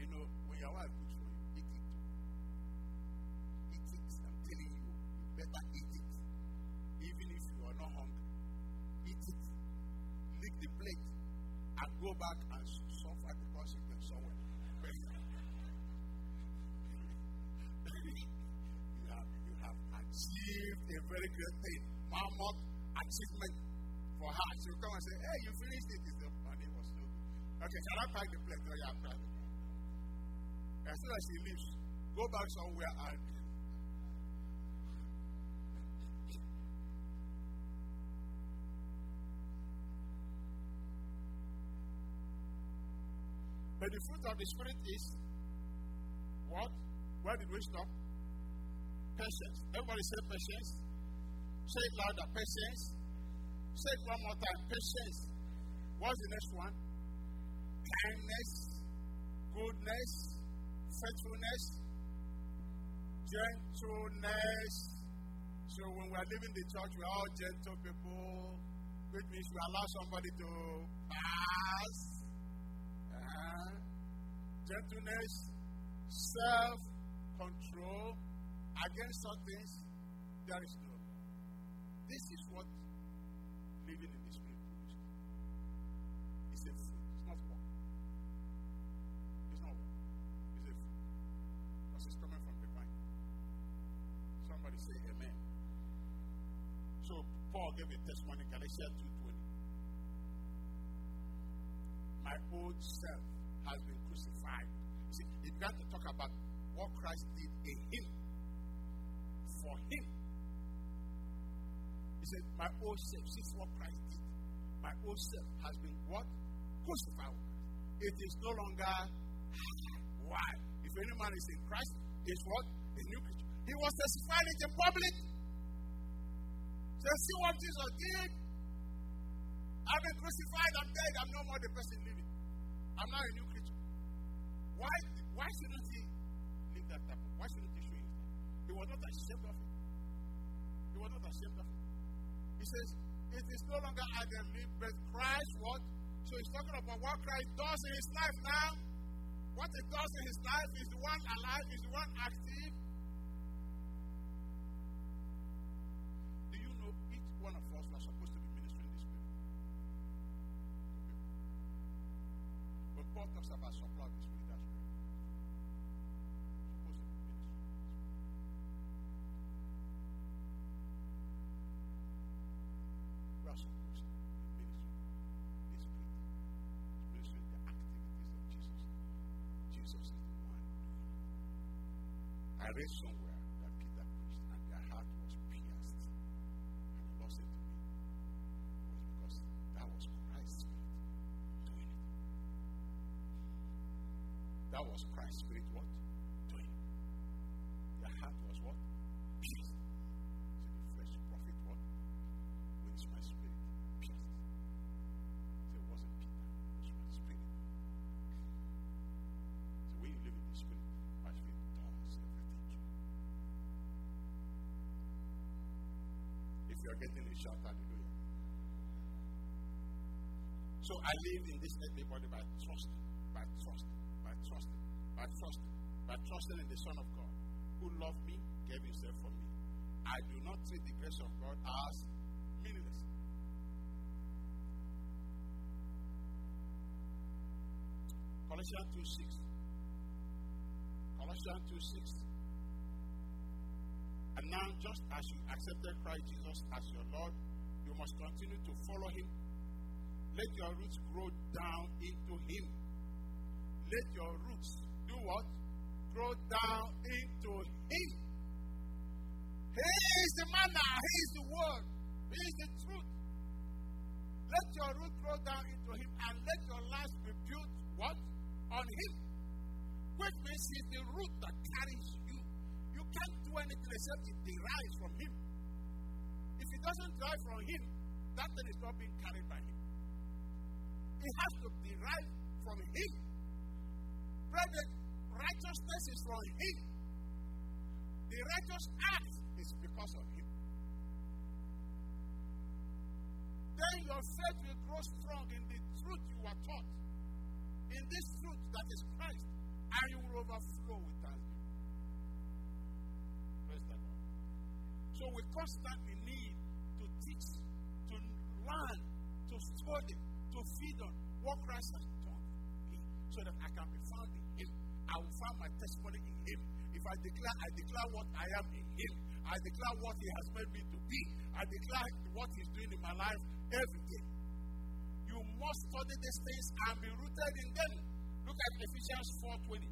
You know, when your wife cooks for you, eat it too. Eat it. I'm telling you, you better eat it. Even if you are not hungry. Eat it. Lick the plate. And go back and suffer the consequence somewhere. you have you have achieved a very great thing. Mammoth achievement for her. She'll come and say, hey, you finished it. It's and it was so good. Okay, shall I pack the plate? Oh, yeah, pack it. As soon as she leaves, go back somewhere and but the fruit of the Spirit is what? Where did we stop? Patience. Everybody say patience. Say it louder. Patience. Say it one more time. Patience. What's the next one? Kindness, goodness, faithfulness, gentleness. So when we are leaving the church, we are all gentle people, which means we allow somebody to pass. Uh, gentleness, self-control. Against some things, there is no law. This is what living in the Spirit produces. It's a fruit. It's not work. It's not work. It's a fruit. Because it's coming from the vine. Somebody say amen. So Paul gave a testimony, Galatians two twenty. My old self has been crucified. You see, he began to talk about what Christ did in him. For him. He said, my old self, this is what Christ did. My old self has been what? Crucified. It is no longer why. If any man is in Christ, is what? A new creature. He was testifying it in public. So see what Jesus did. I've been crucified, I'm dead, I'm no more the person living. I'm now a new creature. Why, why shouldn't he live that type of? Why shouldn't he show you that? He was not ashamed of it. He was not ashamed of it. He says, it is no longer I that live, but Christ what? So he's talking about what Christ does in his life now. What he does in his life is the one alive, is the one active. Do you know each one of us are supposed to be ministering the Spirit? When Paul talks about supply of the Spirit, that's right. Supposed to be ministering. We are supposed to be ministering the Spirit. Ministering the activities of Jesus. Jesus is the one doing it. I read somewhere that Peter preached and their heart was pierced. And the Lord said to me, it was because that was Christ's Spirit doing it. That was Christ's Spirit what? Doing it. Their heart was what? Pierced. So the flesh profit what? When it's my spirit pierced. So it wasn't Peter, it was my spirit. So when you live in the Spirit, my spirit does everything to you. If you are getting a shout, hallelujah. So I live in this earthly body by trusting, by trusting, by trusting, by trusting, by trusting in the Son of God, who loved me, gave himself for me. I do not treat the grace of God as meaningless. Colossians two six. Colossians two six. And now, just as you accepted Christ Jesus as your Lord, you must continue to follow him. Let your roots grow down into him. Let your roots do what? Grow down into him. He is the manna. He is the word. He is the truth. Let your root grow down into him and let your life be built what? On him. Which means he's the root that carries you. You can't do anything except it derives from him. If it doesn't derive from him, that thing is not being carried by him. It has to derive from him. Brethren, righteousness is from him. The righteous act is because of him. Then your faith will grow strong in the truth you are taught. In this truth that is Christ. and you will overflow with thanksgiving. Praise the Lord. So we constantly need to teach, to learn, to study, to feed on what Christ has done for me, so that I can be found in Him. I will find my testimony in Him. If I declare, I declare what I am in Him. I declare what He has made me to be. I declare what He's doing in my life every day. You must study these things and be rooted in them. Look at Ephesians four twenty.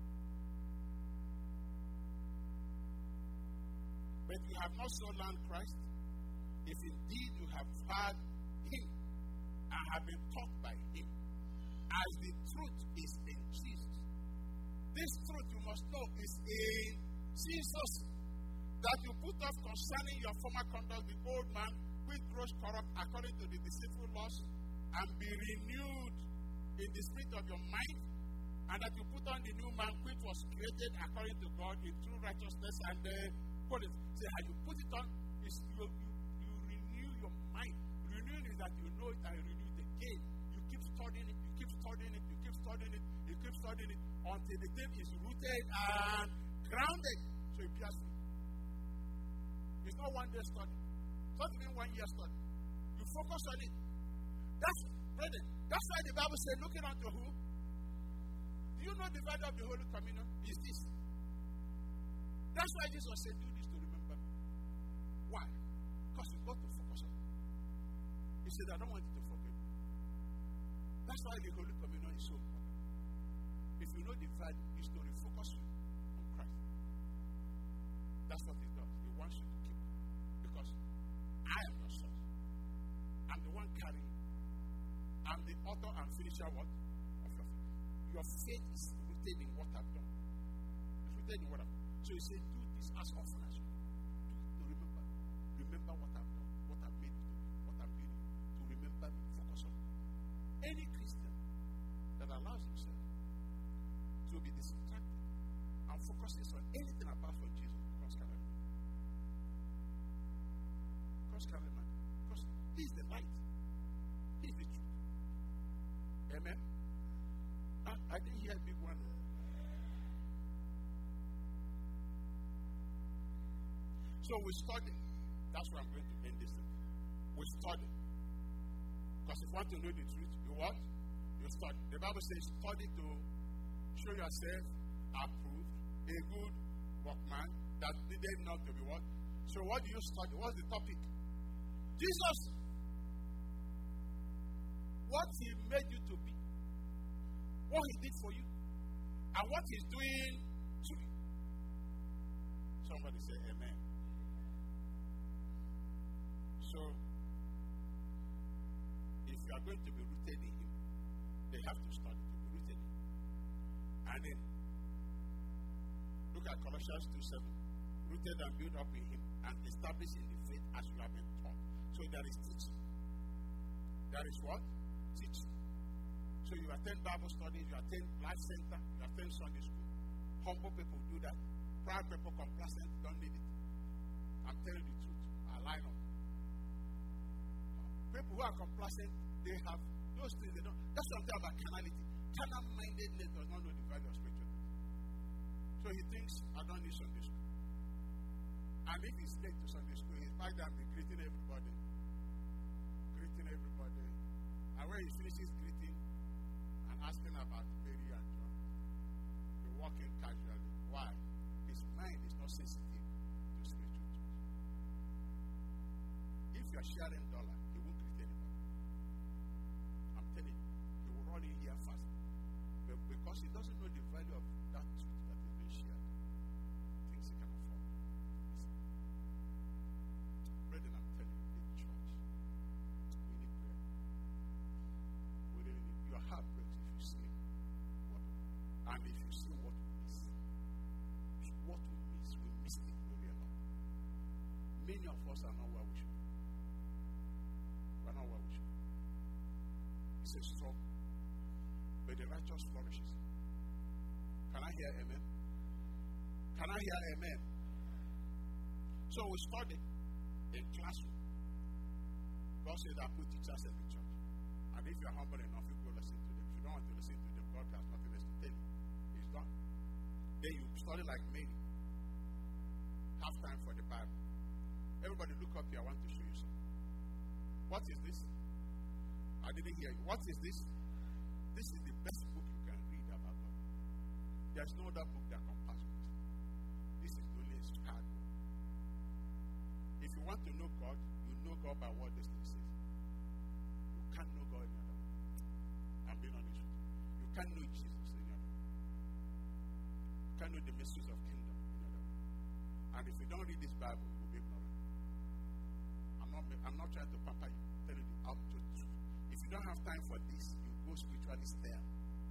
But you have not so learned Christ, if indeed you have heard Him and have been taught by Him, as the truth is in Jesus. This truth you must know is in Jesus, that you put off concerning your former conduct the old man, which grows corrupt according to the deceitful lusts, and be renewed in the spirit of your mind, and that you put on the new man, which was created according to God in true righteousness and uh, quality. Say, how you put it on is you, you, you renew your mind. Renewing is that you know it and you renew it again. You keep studying it, you keep studying it, you keep studying it, you keep studying it until the thing is rooted and grounded. So it bears fruit. It's not one day study. It's not even one year study. You focus on it. That's, brother, that's why the Bible says, looking unto who? Do you know the value of the Holy Communion? Is this. That's why Jesus said, do this to remember me. Why? Because you've got to focus on it. He said, I don't want you to forget me. That's why the Holy Communion is so important. If you know the value, is to refocus you on Christ. That's what it does. He wants you to keep it. Because I am your source. I'm the one carrying. I'm the author and finisher what? Of your faith. Your faith is rooted in what I've done. It's rooted in what I've done. So he said, do this as often as you do. To remember. Remember what I've done, what I've made you to do, what I'm doing. To remember me, focus on it. Any Christian that allows himself to be distracted and focuses on anything apart from Jesus becomes carnal. Becomes carnal. Because He is the light. He is the truth. Amen. I, I didn't hear a big one. So we study. That's where I'm going to end this thing. We study. Because if you want to know the truth, you what? You study. The Bible says study to show yourself approved, a good workman that needed not to be what? So what do you study? What's the topic? Jesus. What He made you to be. What He did for you. And what He's doing to you. Somebody say amen. So, if you are going to be rooted in Him, they have to study to be rooted in Him. And then, look at Colossians two seven. Rooted and built up in Him and established in the faith as you have been taught. So there is teaching. There is what? Teaching. So you attend Bible studies, you attend Life Center, you attend Sunday school. Humble people do that. Proud people, complacent, don't need it. I'm telling you the truth. I line up. People who are complacent, they have those things they don't. That's what I'm talking about carnality. Carnal mindedness does not know the value of spirituality. So he thinks, I don't need Sunday school. And if he's late to Sunday school, he's back there and be greeting everybody. Greeting everybody. And when he finishes greeting and asking about Mary and John, he's walking casually. Why? His mind is not sensitive to spiritual truth. If you are sharing dollar, he won't greet anybody. I'm telling you, he will run in here fast. But because he doesn't know the value of that truth that is being shared, things he can afford. Brethren, I'm telling you, in church, we need prayer. We really need. Your heart breaks if you see what, and if you see what we miss. What we miss, we miss it really a lot. Many of us are not where we should be. We are not where we should be. It's a struggle. But the righteous flourishes. Can I hear amen? Can I hear amen? So we study in classroom. God said I put teachers in the church. And if you are humble enough, you go listen to them. If you don't want to listen to them, God has nothing else to tell you. It's done. Then you study like me. Have time for the Bible. Everybody look up here. I want to show you something. What is this? I didn't hear you. What is this? This is the best book you can read about God. There's no other book that compares with this. This is the only inspired book. If you want to know God, you know God by what this thing says. You can't know God any other way. I'm being honest with you. You can't know Jesus any other way. You can't know the mysteries of kingdom any other way. And if you don't read this Bible, you will be ignorant. I'm not, I'm not trying to pamper you, tell you the absolute truth. If you don't have time for this, you go spiritually stale.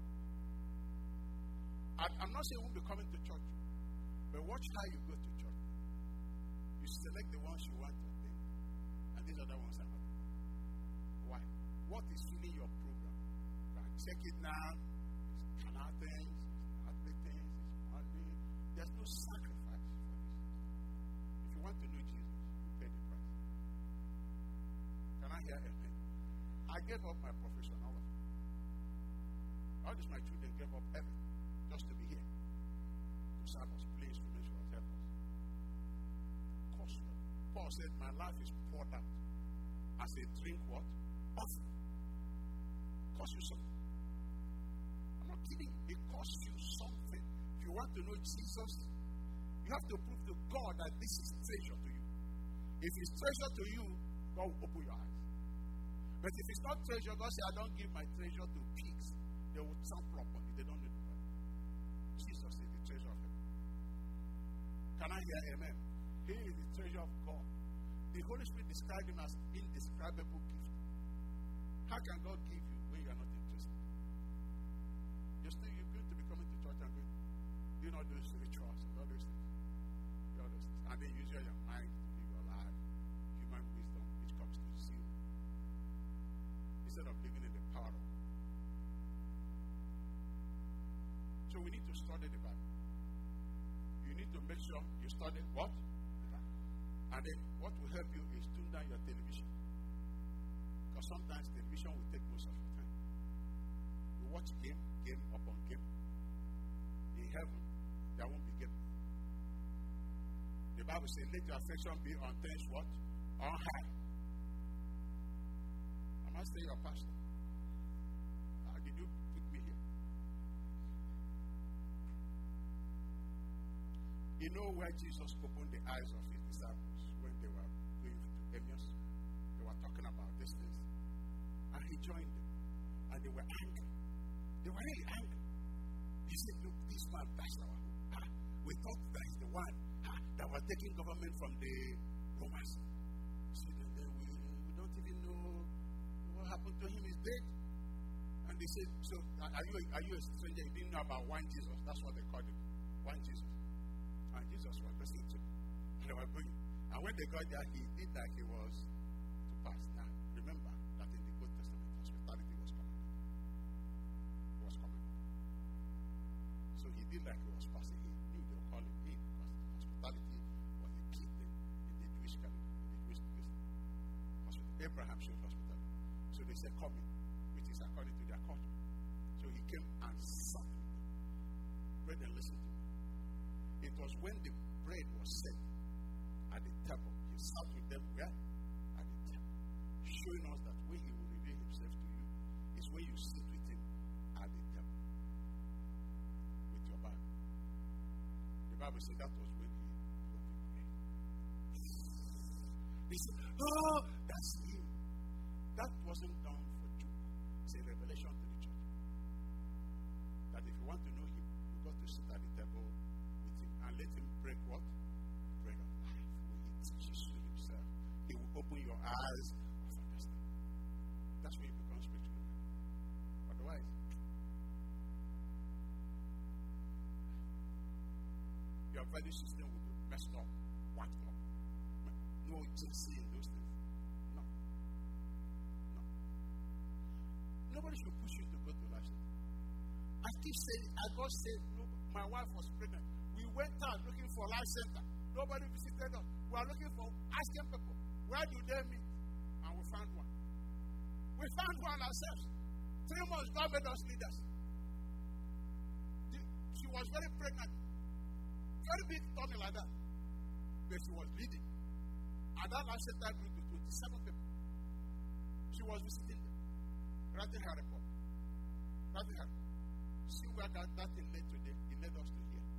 I, I'm not saying you won't be coming to church, but watch how you go to church. You select the ones you want to attend, and these other ones are not. Why? What is filling your program? You can check it now. It's canal things, it's earthly things, it's money. There's no sacrifice for this. If you want to know Jesus, you pay the price. Can I hear amen? I gave up my profession, all of it. All these my children gave up heaven just to be here. To serve us, play instruments for us, help us. Cost you. Paul said, my life is poured out as a drink what? Offering. Cost you something. I'm not kidding. It costs you something. If you want to know Jesus, you have to prove to God that this is treasure to you. If it's treasure to you, God will open your eyes. But if it's not treasure, God says, I don't give my treasure to pigs. They will trample upon it. They don't need it. Jesus is the treasure of heaven. Can I hear amen? He is the treasure of God. The Holy Spirit described him as indescribable gift. How can God give you when you are not interested? You're still you're going to be coming to church and going, do not do rituals and all those things. All those things. And then use your mind to live your life, human wisdom, which comes to zero. Instead of living in the power of God. So we need to study the Bible. You need to make sure you study what? The Bible. And then what will help you is tune down your television. Because sometimes television will take most of your time. You watch game, game upon game. In heaven, there won't be game. The Bible says, let your affection be on things what? On high. Am I saying your pastor? Uh, did you put me here? You know where Jesus opened the eyes of his disciples when they were going to Emmaus? They were talking about these things. And he joined them. And they were angry. They were really angry. He said, look, this man, that's our hope. Ah, we thought that he's the one ah, that was taking government from the Romans. He said, and then we, we don't even know what happened to him. He's dead. And they said, so are you, are you a stranger? You didn't know about one Jesus. That's what they called him. One Jesus. And Jesus was listening to them. And they were going. And when they got there, he did like he was to pass. Now, remember that in the Old Testament, hospitality was commanded. It was commanded. So he did like he was passing. He knew they were calling him because hospitality was a key thing in the Jewish calendar, in the Jewish business. Abraham showed hospitality. So they said, come in, which is according to their culture. So he came and sat with them. Read and listened to them. It was when the bread was set at the table, he sat with them where? At the table. Showing us that when he will reveal himself to you is when you sit with him at the table. With your Bible. The Bible said that was when he broke the bread. He said, oh, that's him. That wasn't done for joke. It's a revelation to the church. That if you want to know him, you've got to sit at the table and let him break what? Bread of life. When he teaches you himself, he will open your eyes of understanding. That's when you become spiritual. Otherwise, your value system will be messed up, whacked up. No jealousy in those things. No. No. Nobody should push you to go to life center. I keep saying, I God said, no, my wife was pregnant. We went out looking for life center. Nobody visited us. We are looking for asking people, where do they meet? And we found one. We found one ourselves. Three months, God made us leaders. She was very pregnant. Very big tunnel like that. But she was leading. And that life center grew to twenty-seven people. She was visiting them. Writing her report. Writing her report. See where that, that thing led today. It led us to here.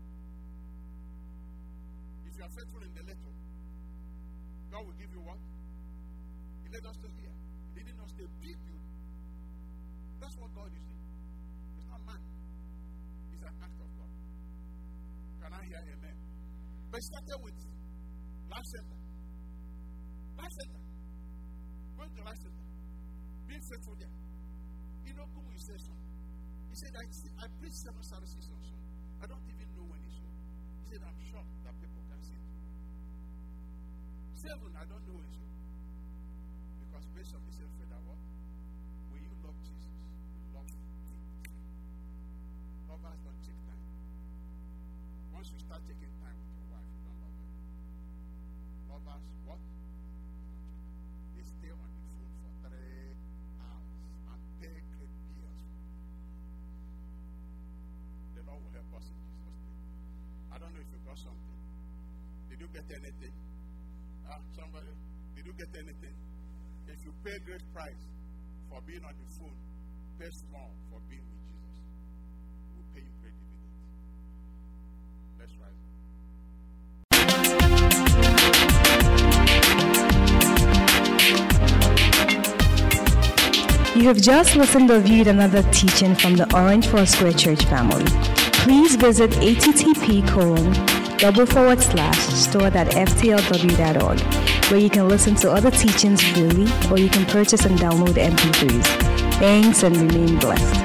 If you are faithful in the little, God will give you what? He led us to here. He didn't us to big building. That's what God is doing. It's not man. It's an act of God. Can I hear amen? But it started with Life Center. Life Center. Going to Life Center. Being faithful there. You know, come you say something. He said, I, I preach seven services on Sunday. I don't even know when it's over. He said, I'm shocked that people can see it. Seven, I don't know when it's over. Because based on the same faith, what? When you love Jesus, you love him. Lovers don't take time. Once you start taking time with your wife, you don't love her. Lovers, what? They stay on the phone for three hours and pay great bills for it. The Lord will help us in Jesus' name. I don't know if you got something. Did you get anything? Ah, somebody, did you get anything? If you pay great price for being on the phone, pay small for being with Jesus. He will pay you great dividends. Let's rise up. You have just listened or viewed another teaching from the Orange Foursquare Church family. Please visit http colon double forward slash store.ftlw.org, where you can listen to other teachings freely, or you can purchase and download M P threes. Thanks and remain blessed.